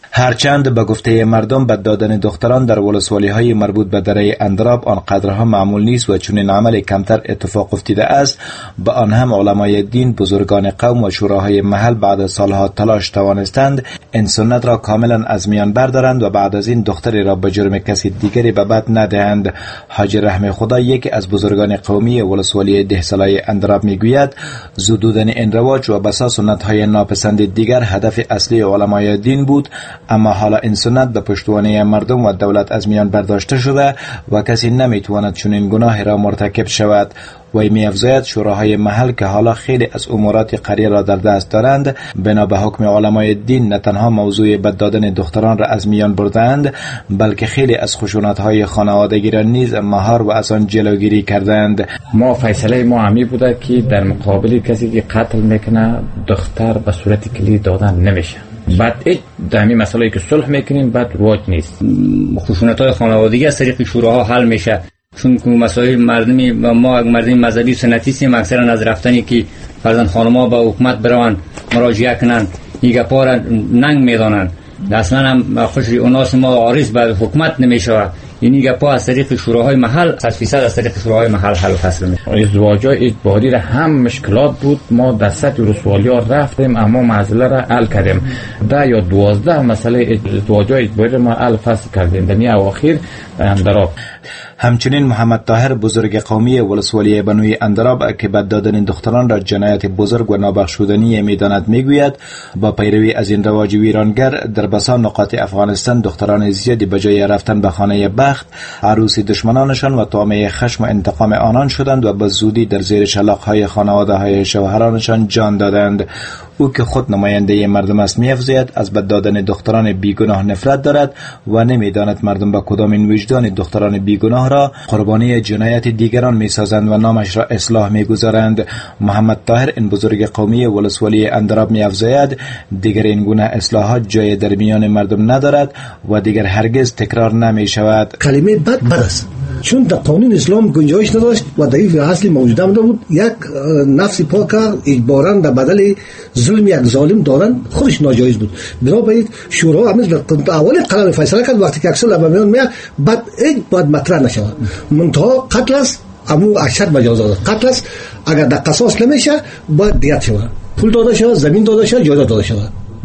هرچند به گفته مردم بد دادن دختران در ولسوالی‌های مربوط به دره اندراب آنقدرها معمول نیست و چنین عمل کمتر اتفاق افتیده است، به آن هم علمای دین، بزرگان قوم و شوراهای محل بعد از سالها تلاش توانستند این سنت را کاملا از میان بردارند و بعد از این دختری را به جرم کسی دیگری به بد ندهند. حاجی رحم خدا، یکی از بزرگان قومی ولسوالی دهسالای اندراب میگوید زدودن این رواج و بسا سنت‌های ناپسند دیگر هدف اصلی علمای دین بود، اما حالا این سنت به پشتوانه مردم و دولت از میان برداشته شده و کسی نمیتواند چنین گناه را مرتکب شود. و می‌افزاید شوراهای محل که حالا خیلی از امورات قریه را در دست دارند، بنا به حکم علمای دین نه تنها موضوع بد دادن دختران را از میان بردند، بلکه خیلی از خشونت‌های خانوادگی را نیز مهار و از آن جلوگیری کردند. ما فیصله ما همی بوده که در مقابل کسی که قتل میکنه دختر به صورت کلی دادن نمیشه. بعد همین مسئله که صلح میکنیم بعد رواج نیست. خشونت‌های خانوادگی از طریق شوراها حل میشه، چون که مسائل مردمی ما مردم مذهبی سنتی هستیم، اکثرا از رفتنی که فرزند خانم‌ها به حکومت بروند مراجعه کنند این گپا را ننگ میدانند. اصلا هم خوش اوناس ما عارض به حکومت نمیشه. این گپا از طریق شوراهای محل 100% از طریق شوراهای محل حل و فصل میشه. ازدواج‌های اجباری را هم مشکلات بود، ما در سطح ولسوالی‌ها رفتیم اما مسئله را حل کردیم. 10 یا 12 مسئله ازدواج‌های اجباری ما حل فصل کردیم در اواخر اندراب. همچنین محمد طاهر بزرگ قومی ولسوالی بنوی اندراب که بد دادن دختران را جنایت بزرگ و نابخشودنی میداند میگوید با پیروی از این رواج ویرانگر در بسا نقاط افغانستان دختران زیادی به جای رفتن به خانه بخت عروس دشمنانشان و طامع خشم و انتقام آنان شدند و به زودی در زیر شلاق‌های خانواده‌های شوهرانشان جان دادند. او که خود نماینده مردم است می‌افزاید از بد دادن دختران بیگناه نفرت دارد و نمی‌داند مردم با کدامین وجدان دختران بیگناه را قربانی جنایت دیگران می‌سازند و نامش را اصلاح می‌گذارند. محمد طاهر این بزرگ قومی ولسوالی اندراب می‌افزاید دیگر این گونه اصلاحات جای در میان مردم ندارد و دیگر هرگز تکرار نمی‌شود. کلمه بد است، چون در قانون اسلام گنجایش نداشت و در اصل موجود هم بود. یک نفس پاک اجباراً در بدل ظلم یک ظالم دادن خودش ناجایز بود. بنابراین شورا همین اول قرار فیصله کرد وقتی که اکثر میان میاد بعد مطرح نشود. منتها قتل است، اما اشد مجازات قتل است. اگر در قصاص نمیشه باید دیت شود، پول داده شود، زمین داده شود، جایداد داده شود.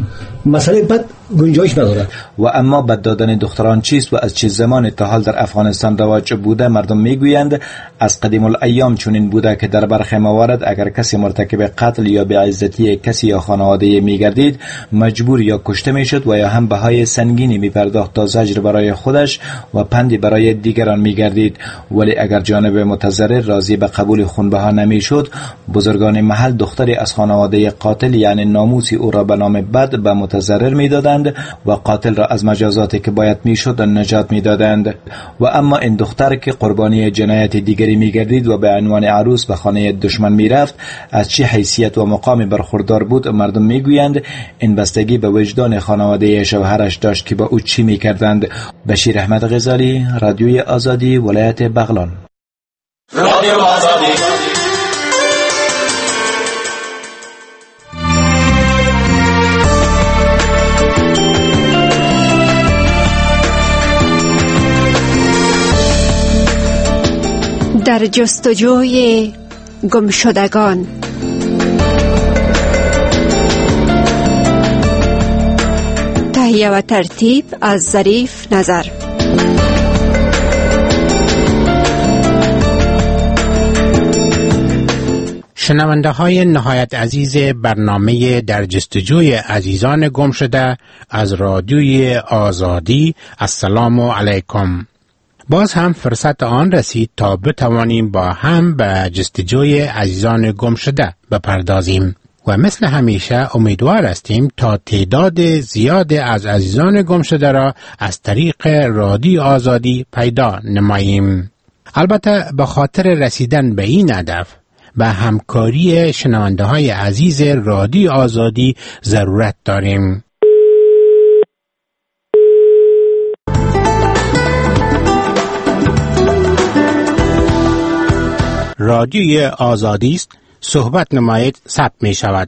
مسئله بد گنجایش نداره. و اما بد دادن دختران چیست و از چه زمان تا حال در افغانستان رواج بوده؟ مردم میگویند از قدیم الایام چنین بوده که در برخی موارد اگر کسی مرتکب قتل یا بی‌عزتی کسی یا خانواده میگردید مجبور یا کشته میشد و یا هم بهای سنگینی میپرداخت تا زجر برای خودش و پندی برای دیگران میگردید. ولی اگر جانب متضرر راضی به قبول خونبها نمیشد، بزرگان محل دختری از خانواده قاتل یعنی ناموسی او را به نام بد به متضرر میدادند و قاتل را از مجازاتی که باید میشد نجات میدادند. و اما این دختر که قربانی جنایت دیگری میگردید و به عنوان عروس به خانه دشمن میرفت، از چه حیثیت و مقامی برخوردار بود؟ مردم میگویند این بستگی به وجدان خانواده شوهرش داشت که با او چی میکردند. بشیر احمد غزالی، رادیوی آزادی، ولایت بغلان. رادیو آزادی. در جستجوی گمشدگان. تهیه و ترتیب از ظریف نظر. شنونده های نهایت عزیز برنامه در جستجوی عزیزان گم شده از رادیوی آزادی، السلام علیکم. باز هم فرصت آن رسید تا بتوانیم با هم به جستجوی عزیزان گم شده بپردازیم و مثل همیشه امیدوار هستیم تا تعداد زیاد از عزیزان گم شده را از طریق رادیو آزادی پیدا نماییم. البته به خاطر رسیدن به این هدف به همکاری شنونده های عزیز رادیو آزادی ضرورت داریم. رادیوی آزادی است، صحبت نمایید، ثبت می شود.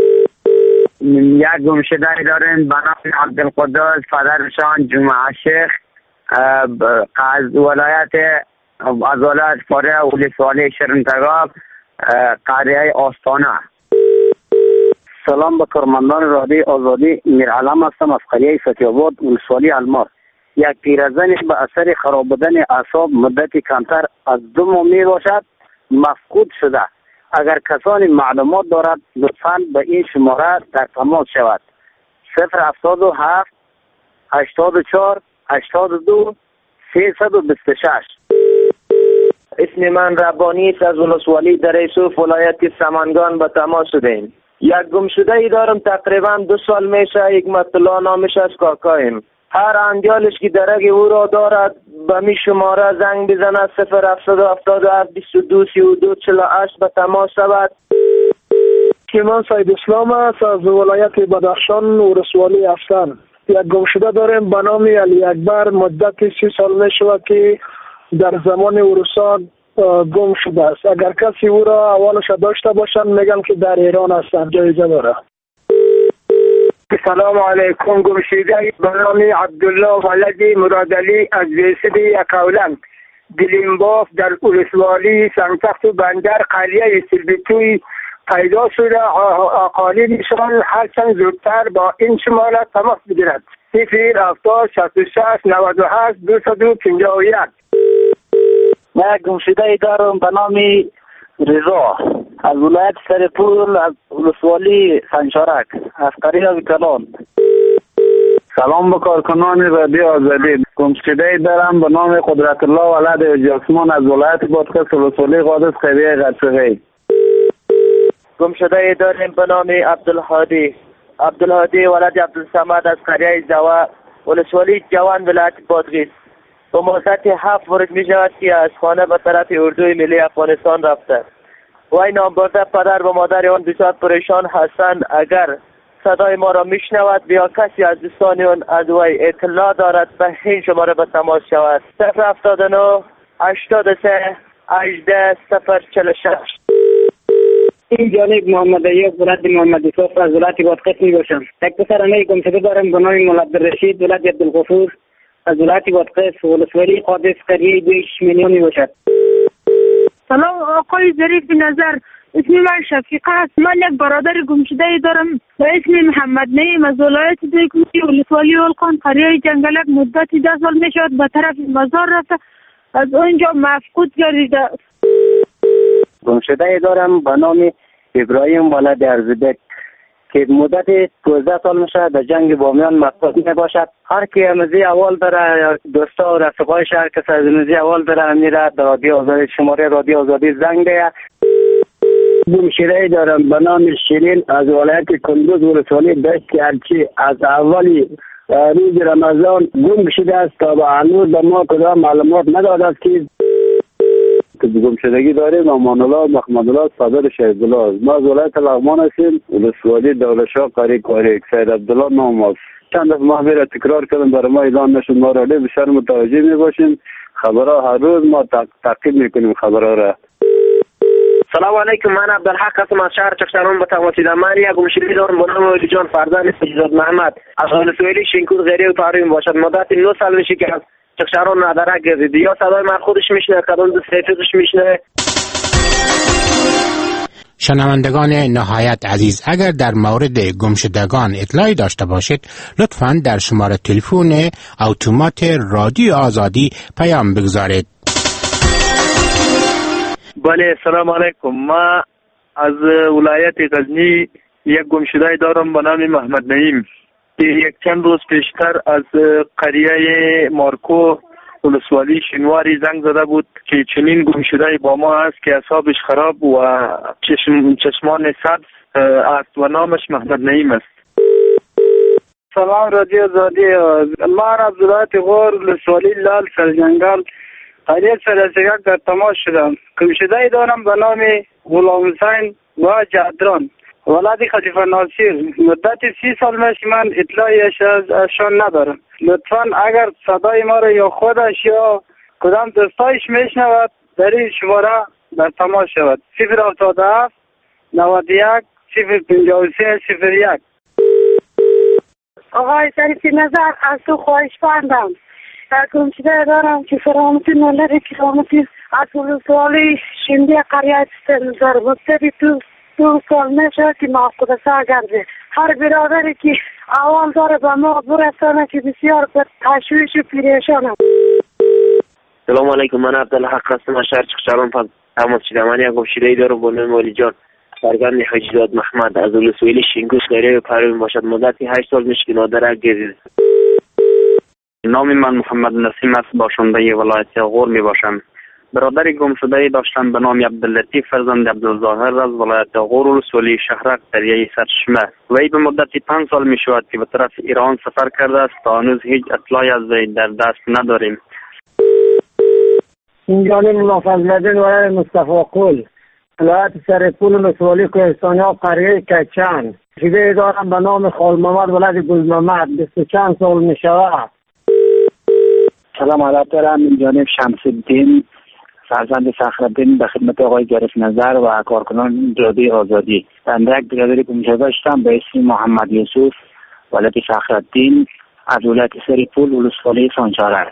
یک گمشده داریم به نام عبدالقدس پدرشان جمعه شیخ از ولایت فاره ولسوالی شرنتگاب قریه آستانه. سلام به کارمندان رادیو آزادی. میرعلم هستم از قریه فتی‌آباد ولسوالی المار. یک پیرزن به اثر خراب بودن اعصاب مدتی کمتر از 2 ماه می باشد مفقود شده. اگر کسانی معلومات دارد لطفاً به این شماره در تماس شود. 077 84 82 326. اسم من ربانی است، از ولسوالی در یوسف ولایت سمنگان به تماس شدیم. یک گمشده ای دارم تقریبا 2 سال میشه. یک مطلع نامش از کاکایم. هر اندیالش که درگ او را دارد به می شماره زنگ بزند 0777 22 32 48 به تماس شود. من سید اسلام است، از ولایت بدخشان ولسوالی افسان. یک گمشده داریم به نام علی اکبر. مدت 30 سال می شود که در زمان عرسان گم شده است. اگر کسی او را احوالش داشته باشند میگم که در ایران هستند، جایزه داره. سلام علیکم. گمشده به نام عبدالله ولدی مرادعلی از ویسد یکاولن دلیمباف در ولسوالی سنگتخت و بندر قریه سلبیتوی پیدا شده. اقالینشان هرچند زودتر با این شماره تماس بگیرد. 070 66 98 251. من گمشده ای دارم به نام رضا از ولایت سرپول از ولسوالی سنجارک از قریه وکلان. سلام به کارکنان رادیو آزادی. گمشده ای دارم به نام قدرت الله ولد جاسمان از ولایت بادغیس ولسوالی قادس قریه قرچغی. گمشده ای داریم به نام عبدالهادی ولد عبدالصمد از قریه زوا ولسوالی جوان ولایت بادغیس. به مدت 7 ورد می شود که از خانه به طرف اردوی ملی افغانستان رفته. وی نام برده پدر و مادر آن بسیار پریشان هستند. اگر صدای ما را میشنود یا کسی از دوستان آن از وی اطلاع دارد به این شماره به تماس شود. 079 83 18 046. این جانب محمد ایوب ولد محمد یوسف از ولایت بادغیس می باشم. یک پسر گمشده دارم به نام مولا عبدالرشید ولد عبدالغفور از ولایت بادغیس ولسوالی قادس قریه 2 میلیون می باشد. سلام آقای ظریف نظر. اسم من شفیقه است. من یک برادر گمشده دارم به اسم محمد نعیم از ولایت دوی ولسوالی اولقان قریه جنگلک. مدتی 10 سال می شود به طرف مزار رفته، از اونجا مفقود گردیده. گمشده دارم به نام ابراهیم ولد ارزبک که مدت 12 سال میشه در جنگ بامیان مفقود می باشد. هر کی امزی اول داره، دوستا و رفقای شهر که از امزی اول داره میره در رادیو آزادی، شماره رادیو آزادی زنگ ده. گمشده دارم به نام شیرین از ولایت کندوز ولسوالی دشت ارچی. از اولی روز رمضان گم شده است تا به هنوز به ما کدام معلومات نداده است که گمشدگی داریم. امان الله محمد الله صادق شهید الله. ما از ولایت لغمان هستیم، ولسوالی دولتشاه قریق سید عبدالله نام است. چند دفعه ما را تکرار کردم برای ما اعلان نشد، ما را بسیار متوجه می باشیم. خبرها هر روز ما تعقیب میکنیم خبرها را. سلام علیکم، من عبدالحق هستم از شهر چخشاران به تماسید. من یک گمشده دارم به نام ولی جان فرزند سجاد محمد از ولسوالی شینکود غیره و تحریم باشد. مدت 9 سال میشه که از چخشاران ندرک گردید. یا صدای من خودش میشنه، کدام دست رفیقش میشنه. شنوندگان نهایت عزیز، اگر در مورد گمشدگان اطلاعی داشته باشید لطفاً در شماره تلفن اتومات رادیو آزادی پیام بگذارید. بله، سلام علیکم. ما از ولایت غزنی یک گمشده دارم به نام محمد نعیم که یک چند روز پیشتر از قریه مارکو ولسوالی شینواری زنگ زده بود که چنین گمشده با ما است که اعصابش خراب و چشمان سبز است و نامش محمد نعیم است. سلام رادیو آزادی. من از ولایت غور ولسوالی لال سرجنگل قریه سرسیگک در تماس شدم. گمشده دارم به نام غلام حسین و جدران ولد خلیفه ناصر. مدت 30 سال میشه من اطلاعی ازشان ندارم. لطفا اگر صدای ما را یا خودش یا کدام دوستایش میشنود در این شماره در تماس شود. 077 91 053 01. آقای شریفی نظر از تو خواهش بندم. گمشده دارم که فرامتی 0 کیلومتر از ولسوالی شنده قریه سنزار مدتی 2 سال میشه که مفقود سرگرده. هر برادری که اول داره به ما برسانه که بسیار به تشویش و پریشانم. سلام علیکم، من عبدالحق هستم از شهر چخشاران تماس شدم. من یک گمشده دارم به نام ولی جان فرزند حجیداد محمد از ولسوالی شینگوش غیره و پروین باشد. مدتی 8 سال میشه که نادرک گردید. نام من محمد نسیم است، باشنده ولایت غور می باشم. برادری گمشده داشتم به نام عبداللطیف فرزند عبدالظاهر از ولایت غور ولسوالی شهرک دریای سرچشمه. وی به مدت 5 سال می شود که به طرف ایران سفر کرده است. تا هنوز هیچ اطلاعی از وی در دست نداریم. این جانب نافذمدین ولایت مصطفی قل ولایت سرپول ولسوالی کوهستانیا قریه کچن. گمشده دارم به نام خال محمد ولایت گل محمد 20 چند سال می شود. سلام علیکم دارم. این جانب شمس الدین فرزند فخرالدین به خدمت آقای گرفت نظر و کارکنان رادیو آزادی. بنده یک برادری گمشده داشتم به اسم محمد یوسف ولد فخرالدین از ولایت سرپول ولسوالی سانچاره.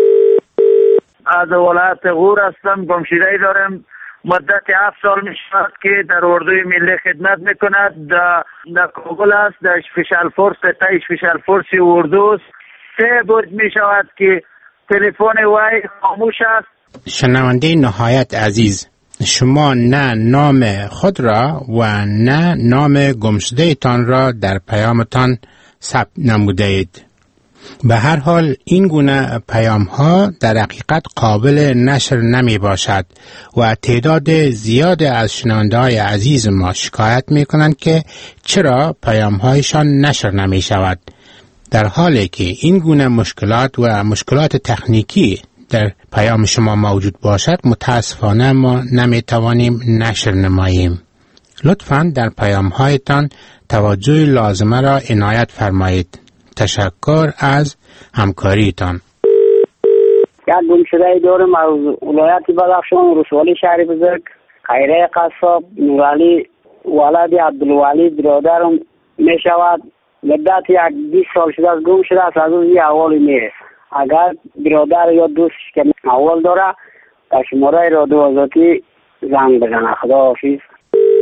از ولایت غور هستم. گمشده دارم مدت 7 سال می شود که در اردوی ملی خدمت می کند. در کابل است، در اسپیشال فورس اسپیشال فورس اردو 3 برج می شود که تلفن وی خاموش است. شنونده نهایت عزیز، شما نه نام خود را و نه نام گمشده تان را در پیامتان ثبت نموده اید. به هر حال این گونه پیام ها در حقیقت قابل نشر نمی باشد و تعداد زیاد از شنونده های عزیز ما شکایت می کنند که چرا پیام هایشان نشر نمی شود. در حالی که این گونه مشکلات و مشکلات تکنیکی در پیام شما موجود باشد، متاسفانه ما نمی توانیم نشر نماییم. لطفاً در پیام هایتان توجه لازمه را عنایت فرمایید. تشکر از همکاریتان. یک گمشده دارم از ولایت بدخشان ولسوالی شهر بزرگ خیره قصاب نورعلی ولد عبدالولی برادرم می شود. مدت 20 سال شده از گم شده است. از روز اولی نیست. اگر برادر یا دوستش که اول داره در شماره رادیو آزادی زنگ بزنه. خدا حافظ.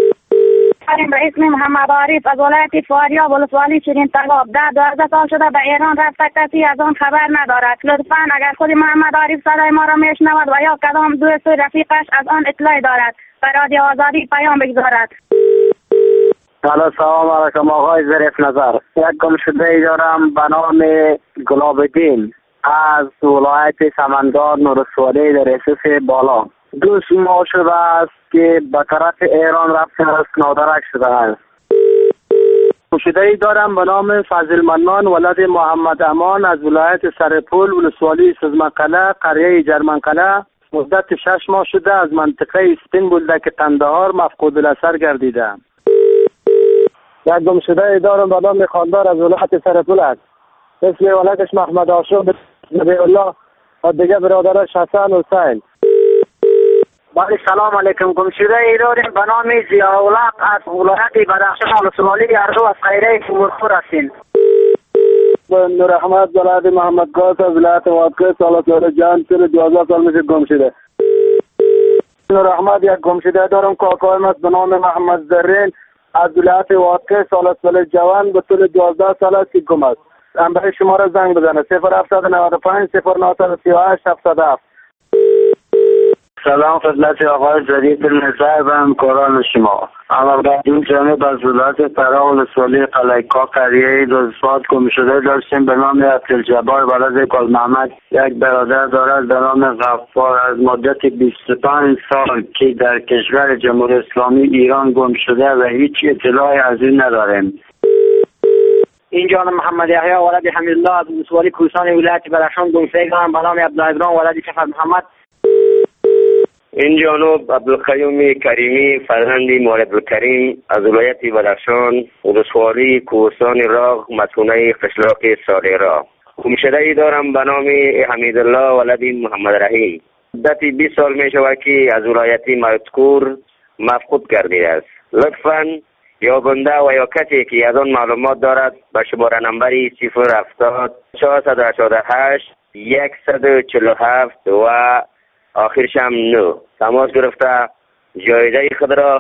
داریم به اسم محمد عارف از ولایت فاریاب ولسوالی شیرین تگاب. 12 سال شده به ایران رفته، کسی از آن خبر ندارد. لطفاً اگر خود محمد عارف صدای ما را میشنود و یا کدام دوست رفیقش از آن اطلاع دارد به رادیو آزادی پیام بگذارد. سلام علیکم آقای ظریف نظر. یک گمشده دارم به نام گلاب‌الدین از ولایت سمنگان ولسوالی در اساس بالا. 2 ماه شده است که به طرف ایران رفته است، نادرک شده است. گمشده دارم به نام فضل منان ولد محمد امان از ولایت سرپول ولسوالی سزمقله قریه جرمنقله. مدت 6 ماه شده از منطقه سپین بولدک قندهار مفقود الاثر گردیده. یک گمشده دارم به نام خاندار از ولایت سرپول است. اسم ولایتش محمد آشوق نبی الله و دیگه برادرش حسن حسین. بله سلام علیکم. گمشده ای داریم به نام ضیاءالحق از ولایت بدخشان ولسوالی اردو از خیره مرخور هستیم. نور احمد ولایت محمد قاس از ولایت وادقه سالات جان سال 12 سال میشه گمشده. نور احمد یک گمشده دارم کاکایم است به نام محمد زرین از ولایت وادقه سال جوان به طول 12 سال است که گم است. برای شما را زنگ بزنه 0795 0938 707. سلام خدمت آقای ظریف نظر و همکاران شما. اما در این جانب از ولایت فرا ولسوالی قلیقا قریه روزفاد گمشده داشتیم به نام عبدالجبار ولد گل محمد. یک برادر دارد به نام غفار از مدت 25 سال که در کشور جمهوری اسلامی ایران گم شده و هیچ اطلاعی از این نداریم. اینجا محمد یحیی ولد حمیدالله از ولسوالی کوهستان ولایت بدخشان گمشده دارم به نام عبدالله ولد شفت محمد. این جانب عبدالقیوم کریمی فرزند مولد الکریم از ولایت بدخشان ولسوالی کوهستان راغ مسکونه قشلاق سالیرا. گمشده ای دارم به نام حمیدالله ولد محمد رحیم. مدت 20 سال می شود که از ولایت مذکور مفقود گردیده است. لطفاً یا بنده و یا کسی که از آن معلومات دارد به شماره نمبری 070 488 147 و آخرش هم 9 تماس گرفته جایزه خود را.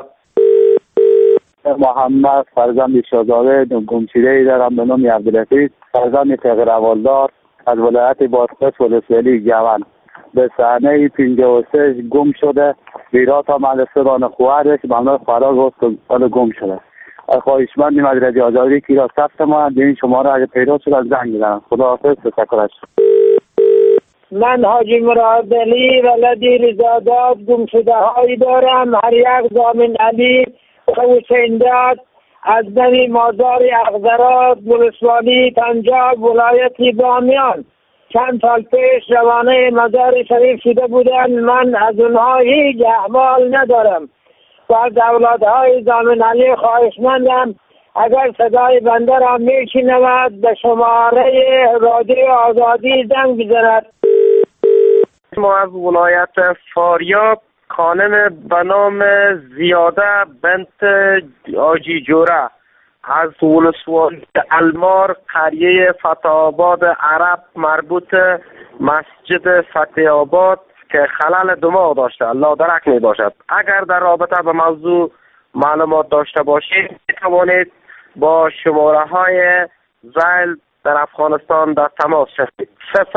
محمد فرزند شاهزاده گمشده ای دارم به نام عبدالحفیظ فرزند تغییر اولدار از ولایت بادغیس ولسوالی جوان. به صحنه 53 گم شده ویرات مدرسه دانشجویش مملکت فراغ گم شده. خواهشمندیم از رادیو آزادی که را ثبت ما این شماره اگه پیدا شد از زنگ بزنم. خداحافظ. تشکر. من حاجی مراد علی ولدی رضاداد گمشده هایی دارم. هر یک ضامن علی حسین داد از نوی مازار اغزرات ولسوالی پنجاب ولایت بامیان. چند سال پیش روانه مزار شریف شده بودن. من از اونها هیچ احوال ندارم و از اولادهای ضامن علی خواهشمندم اگر صدای بنده را میشنود به شماره رادیو آزادی زنگ بزند. ما از ولایت فاریاب خانم به نام زیاده بنت آجی جوره از ولسوالی المار قریه فتح‌آباد عرب مربوط مسجد فتح آباد که خلل دماغ داشته لادرک می باشد. اگر در رابطه به موضوع معلومات داشته باشید میتوانید با شماره های زیل در افغانستان در تماس شوید.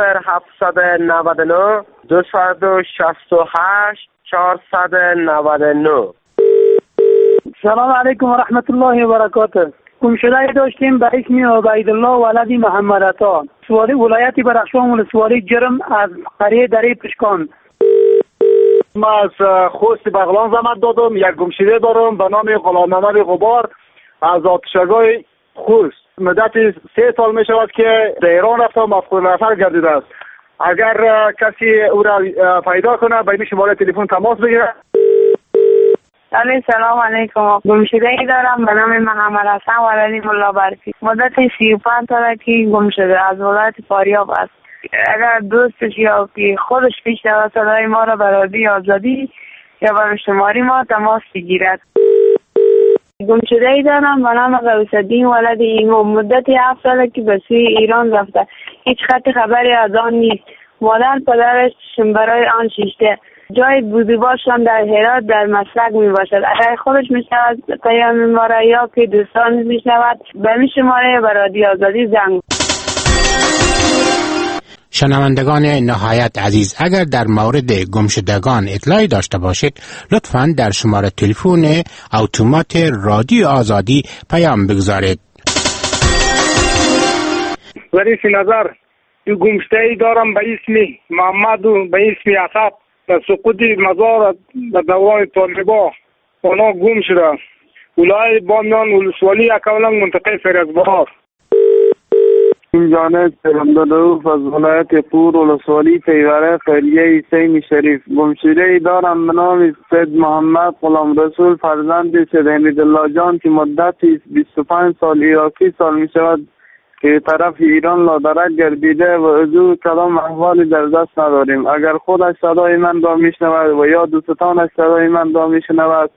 0799 268 499. سلام علیکم و رحمت الله و برکاته. گمشده داشتیم به اسم عبیدالله ولد محمد عطا سوالی ولایت بدخشان ولسوالی جرم از قریه دره پشکان. ما از خوست بغلان زحمت دادم. یک گمشده دارم به نام غلام محمد غبار از آتشگاه خوست. مدت 3 سال می شود که در ایران رفته و مفقود نظر گردیده است. اگر کسی او را پیدا کنه به این شماره تلفن تماس بگیره. سلام علیکم. گمشده ای دارم به نام محمد حسن ولد ملا برفی. مدت 35 ساله که گم شده از ولایت فاریاب است. اگر دوستش یا که خودش پیشنهاد صدای ما را به رادیو آزادی یا به شماره ما تماس بگیرد. گمشده ای دارم به نام غوث‌الدین ولد ایمان. مدت 7 ساله که به سوی ایران رفته. هیچ خط خبری از آن نیست. مادر پدرش برای آن شیشته. جای بودیباشان در هرات در مسلک می باشد. اگر خودش می شود پیام ما را یا که دوستان می شود به می شماره و رادیو آزادی زنگ. شنوندگان نهایت عزیز، اگر در مورد گمشدگان اطلاعی داشته باشید لطفاً در شماره تلفن اتومات رادیو آزادی پیام بگذارید. ظریف نظر این گمشده‌ای دارم به اسم محمد و به اسم اسد در سقوط مزار در دوران طالبا اونا گم شده. ولایت بامیان ولسوالی اکولنگ منطقه فیروزبهار. این جانب سرمدلوف از ولایت پور ولسوالی تیوره خیریه حسین شریف. گمشده‌ای دارم به نام سید محمد غلام رسول فرزند سید حمیدالله جان که مدت 25 سال عراقی سال می شود که طرف ایران لادرک گردیده و از کلام احوالی در دست نداریم. اگر خودش صدای من را میشنود و یا دوستانش صدای من را میشنود.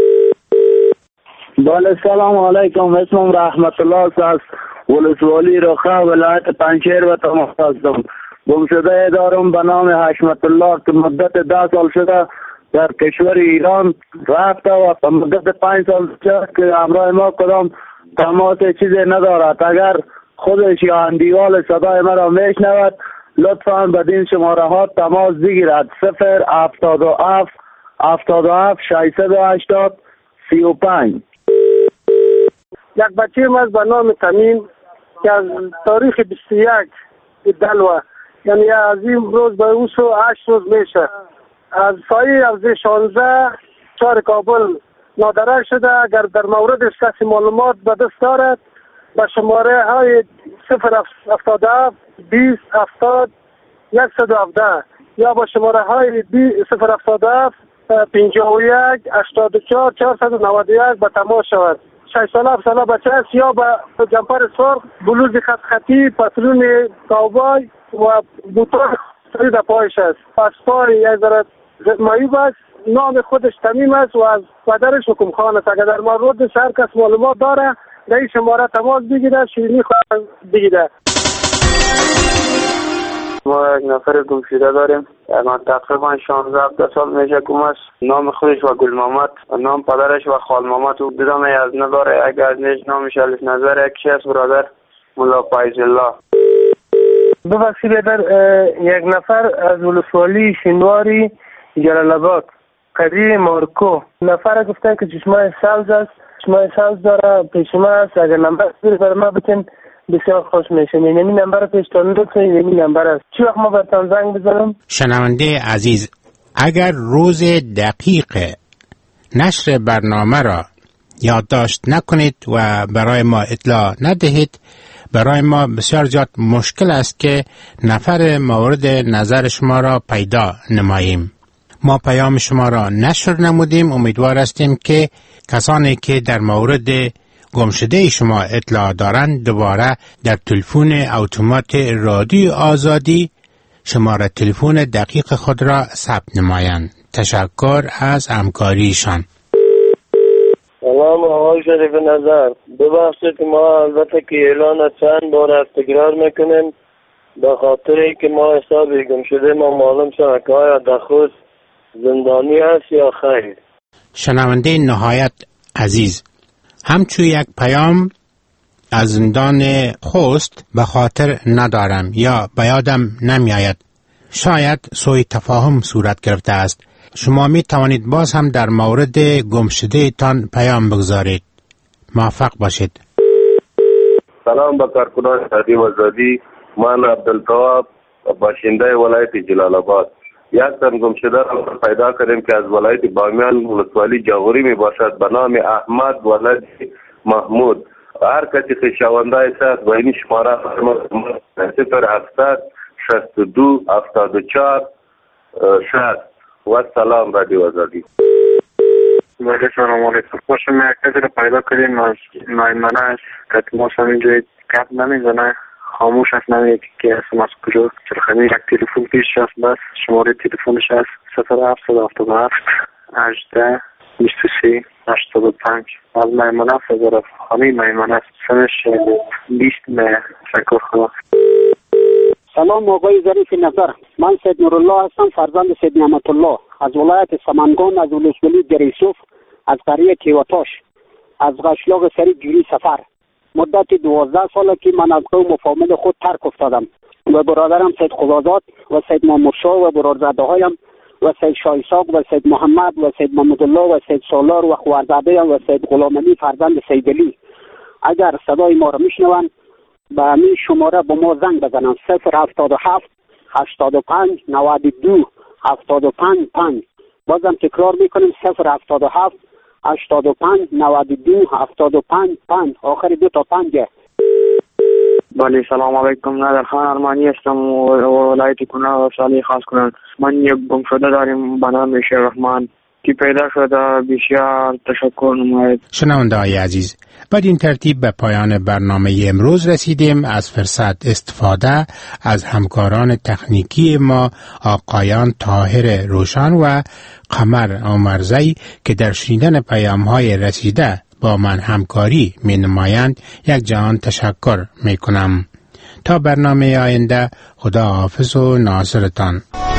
بله سلام علیکم، اسمم رحمت الله است، ولسوالی رخه ولایت پنجشیر و تماس هستم. گمشده دارم به نام حشمت الله که مدت 10 سال شده در کشور ایران رفته و مدت 5 سال شده که همراه ما کدام تماس چیزی ندارد. اگر خودش یا اندیوال صدای مرا میشنود لطفاً به این شماره ها تماس بگیرد. 077 77 680 35. یک بچه من به نام تمیم که از تاریخ 21 دلوه، یعنی از این روز به او 8 روز میشه، از سایه از 16 4 کابل نادرک شده. اگر در موردش کسی معلومات به دست دارد به شماره های 077 20 70 117 یا با شماره های 077 51 84 491 به تماس شود. 6 ساله 7 ساله بچه است یا با جمپر سرخ، بلوز خط خطی، پتلون کاوبای و بوتان در پایش است. پاسپور یک ذره معیوب است. نام خودش تمیم است و از پدرش حکم خان است. اگر در موردش هر کس معلومات داره در این شماره تماس بگیره، شیرینی خواهد بگیره. ما یک نفر گمشده داریم، تقریبا 16 سال میشه گم است. نام خودش و گل محمد، نام پدرش و خال محمد و دیدم از نداره. اگر از نیش نامش الف نظر یکی است برادر مولا فایز الله. ببخشید در یک نفر از ولسوالی شینواری جلال آباد قریه مارکو نفر گفتن که چشمای سبز است، چشمای سبز داره، پیشما است. اگر نمبر بر ما بتین بسیار خوش میشه. این نمبر پیشتان دو این نمبر است. چی وقت ما برتان زنگ بزنم؟ شنونده عزیز، اگر روز دقیق نشر برنامه را یادداشت نکنید و برای ما اطلاع ندهید، برای ما بسیار زیاد مشکل است که نفر مورد نظر شما را پیدا نماییم. ما پیام شما را نشر نمودیم. امیدوار هستیم که کسانی که در مورد گمشده شما اطلاع دارند دوباره در تلفن اتومات رادیو آزادی شماره تلفن دقیق خود را ثبت نمایند. تشکر از همکاریشان. سلام آقای شریف نظر، ببخشید ما البته که اعلان چند بار از تکرار میکنیم به خاطر ای که ما حساب گم شده ما معلوم شد که آیا در خوست زندانی است یا خیر. شنونده نهایت عزیز، همچو یک پیام از زندان خوست به خاطر ندارم یا به یادم نمیآید. شاید سوء تفاهم صورت گرفته است. شما می توانید باز هم در مورد گمشده تان پیام بگذارید. موفق باشید. سلام به کارکنان رادیو آزادی. من عبدالتواب باشنده ولایت جلال آباد. یک تن گمشده را پیدا کردیم که از ولایت بامیان ولسوالی جاغوری می باشد به نام احمد ولد محمود. هر کسی که شونده است با این شماره 070 62 74 60. و سلام رادیو آزادی. سلام علیکم. ما شما یک کسی رو پیدا کردیم از مایمنه که ما شما اینجا گپ نمیزنه، خاموش است، نمیگه که اسم از کجا چرخنی. یک تلفن پیش است، بس شماره تلفنش است 0777 18 23 85. از مایمنه است، از خانه مایمنه است. سنش 20 مه. تشکر خدا. سلام سلام آقای ظریف نظر. من سید نورالله هستم، فرزند سید نعمت الله از ولایت سمنگان، از ولسوالی دریسوف، از قریه کیواتاش، از قشلاق سری گیری سفر. مدت 12 ساله که من از قوم و فامیل خود ترک افتادم و برادرم سید خدازاد و سید محمودشاه و برادرزاده هایم و سید شایساق و سید محمد و سید محمدالله و سید سالار و خوارزاده و سید غلام علی فرزند سید علی اگر صدای ما را میشنوند به همین شماره با ما زنگ بزنند 077 85 92 75 5. بازم تکرار میکنیم 077 85 92 75 5. آخر 2 تا 5. بله سلام علیکم. نادر خان ارمانی هستم و ولایت کنر و سالی خاص کنر. من یک گم شده داریم به نام شیر رحمان که پیدا شده. بسیار تشکر نماید. شنونده های عزیز، بعد این ترتیب به پایان برنامه امروز رسیدیم. از فرصت استفاده از همکاران تکنیکی ما آقایان طاهر روشن و قمر عمرزی که در شنیدن پیام های رسیده با من همکاری می نمایند یک جهان تشکر می کنم. تا برنامه آینده، خدا حافظ و ناصرتان.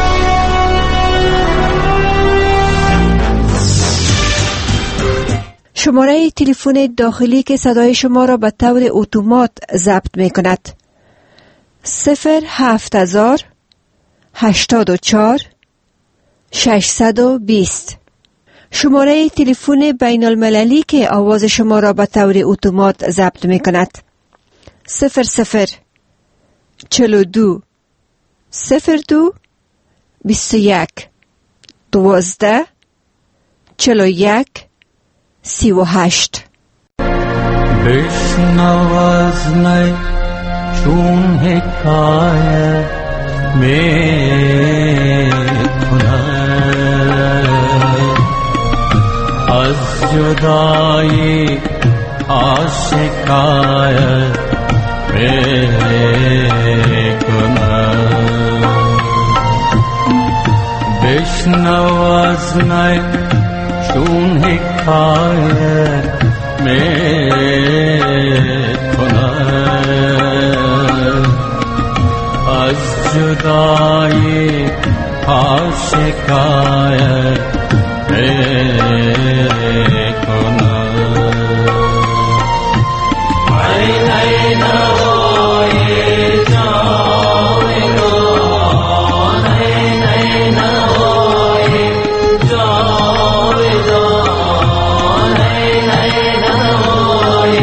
شماره تلفن داخلی که صدای شما را به طور اتومات ضبط می کند 07000 84 620. شماره تلفن بین المللی که آواز شما را به طور اتومات ضبط می کند 00 42 02 21 12 41 38. بشنو از من چون حکایت می‌کنم از جدایی آشکایت می‌کنم. بشنو از من چون حکایت می‌کنم از جدایی ها شکایت می‌کنم. ای نوای جاودان، ای نوای جاودان، ای نوای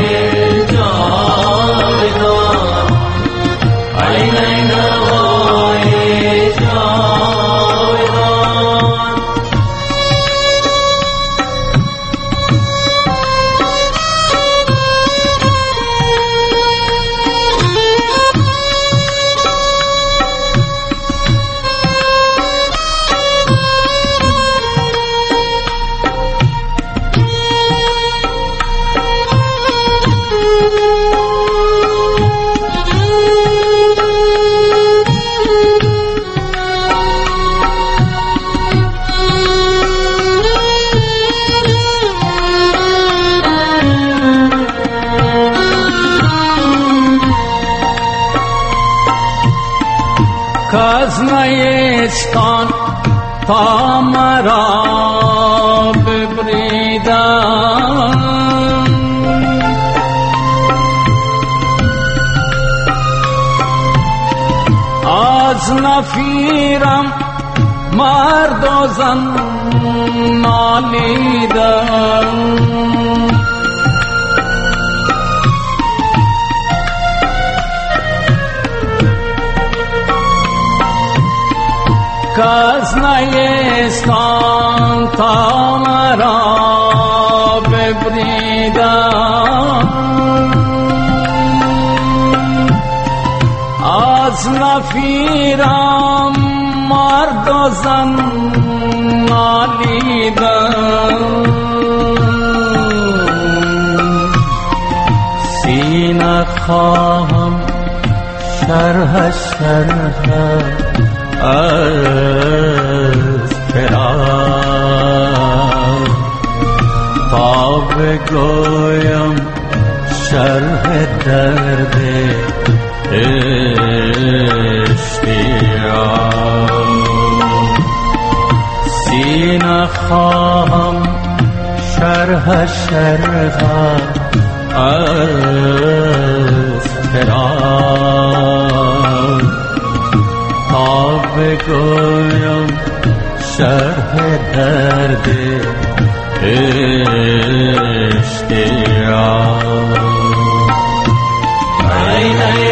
جاودان، ای نوای جاودان. کاز نیستان تا مرا ببریدن، از نفیرم مرد و زن نالیدن. کاز نیستان تا مرا ببریدن، از نفیرم مرد و زن نالیدن. سینه خواهم شرح از فراق تا بگویم شرح درد عشق شرقم از فراق تا بگویم شرح درد اشتیاق.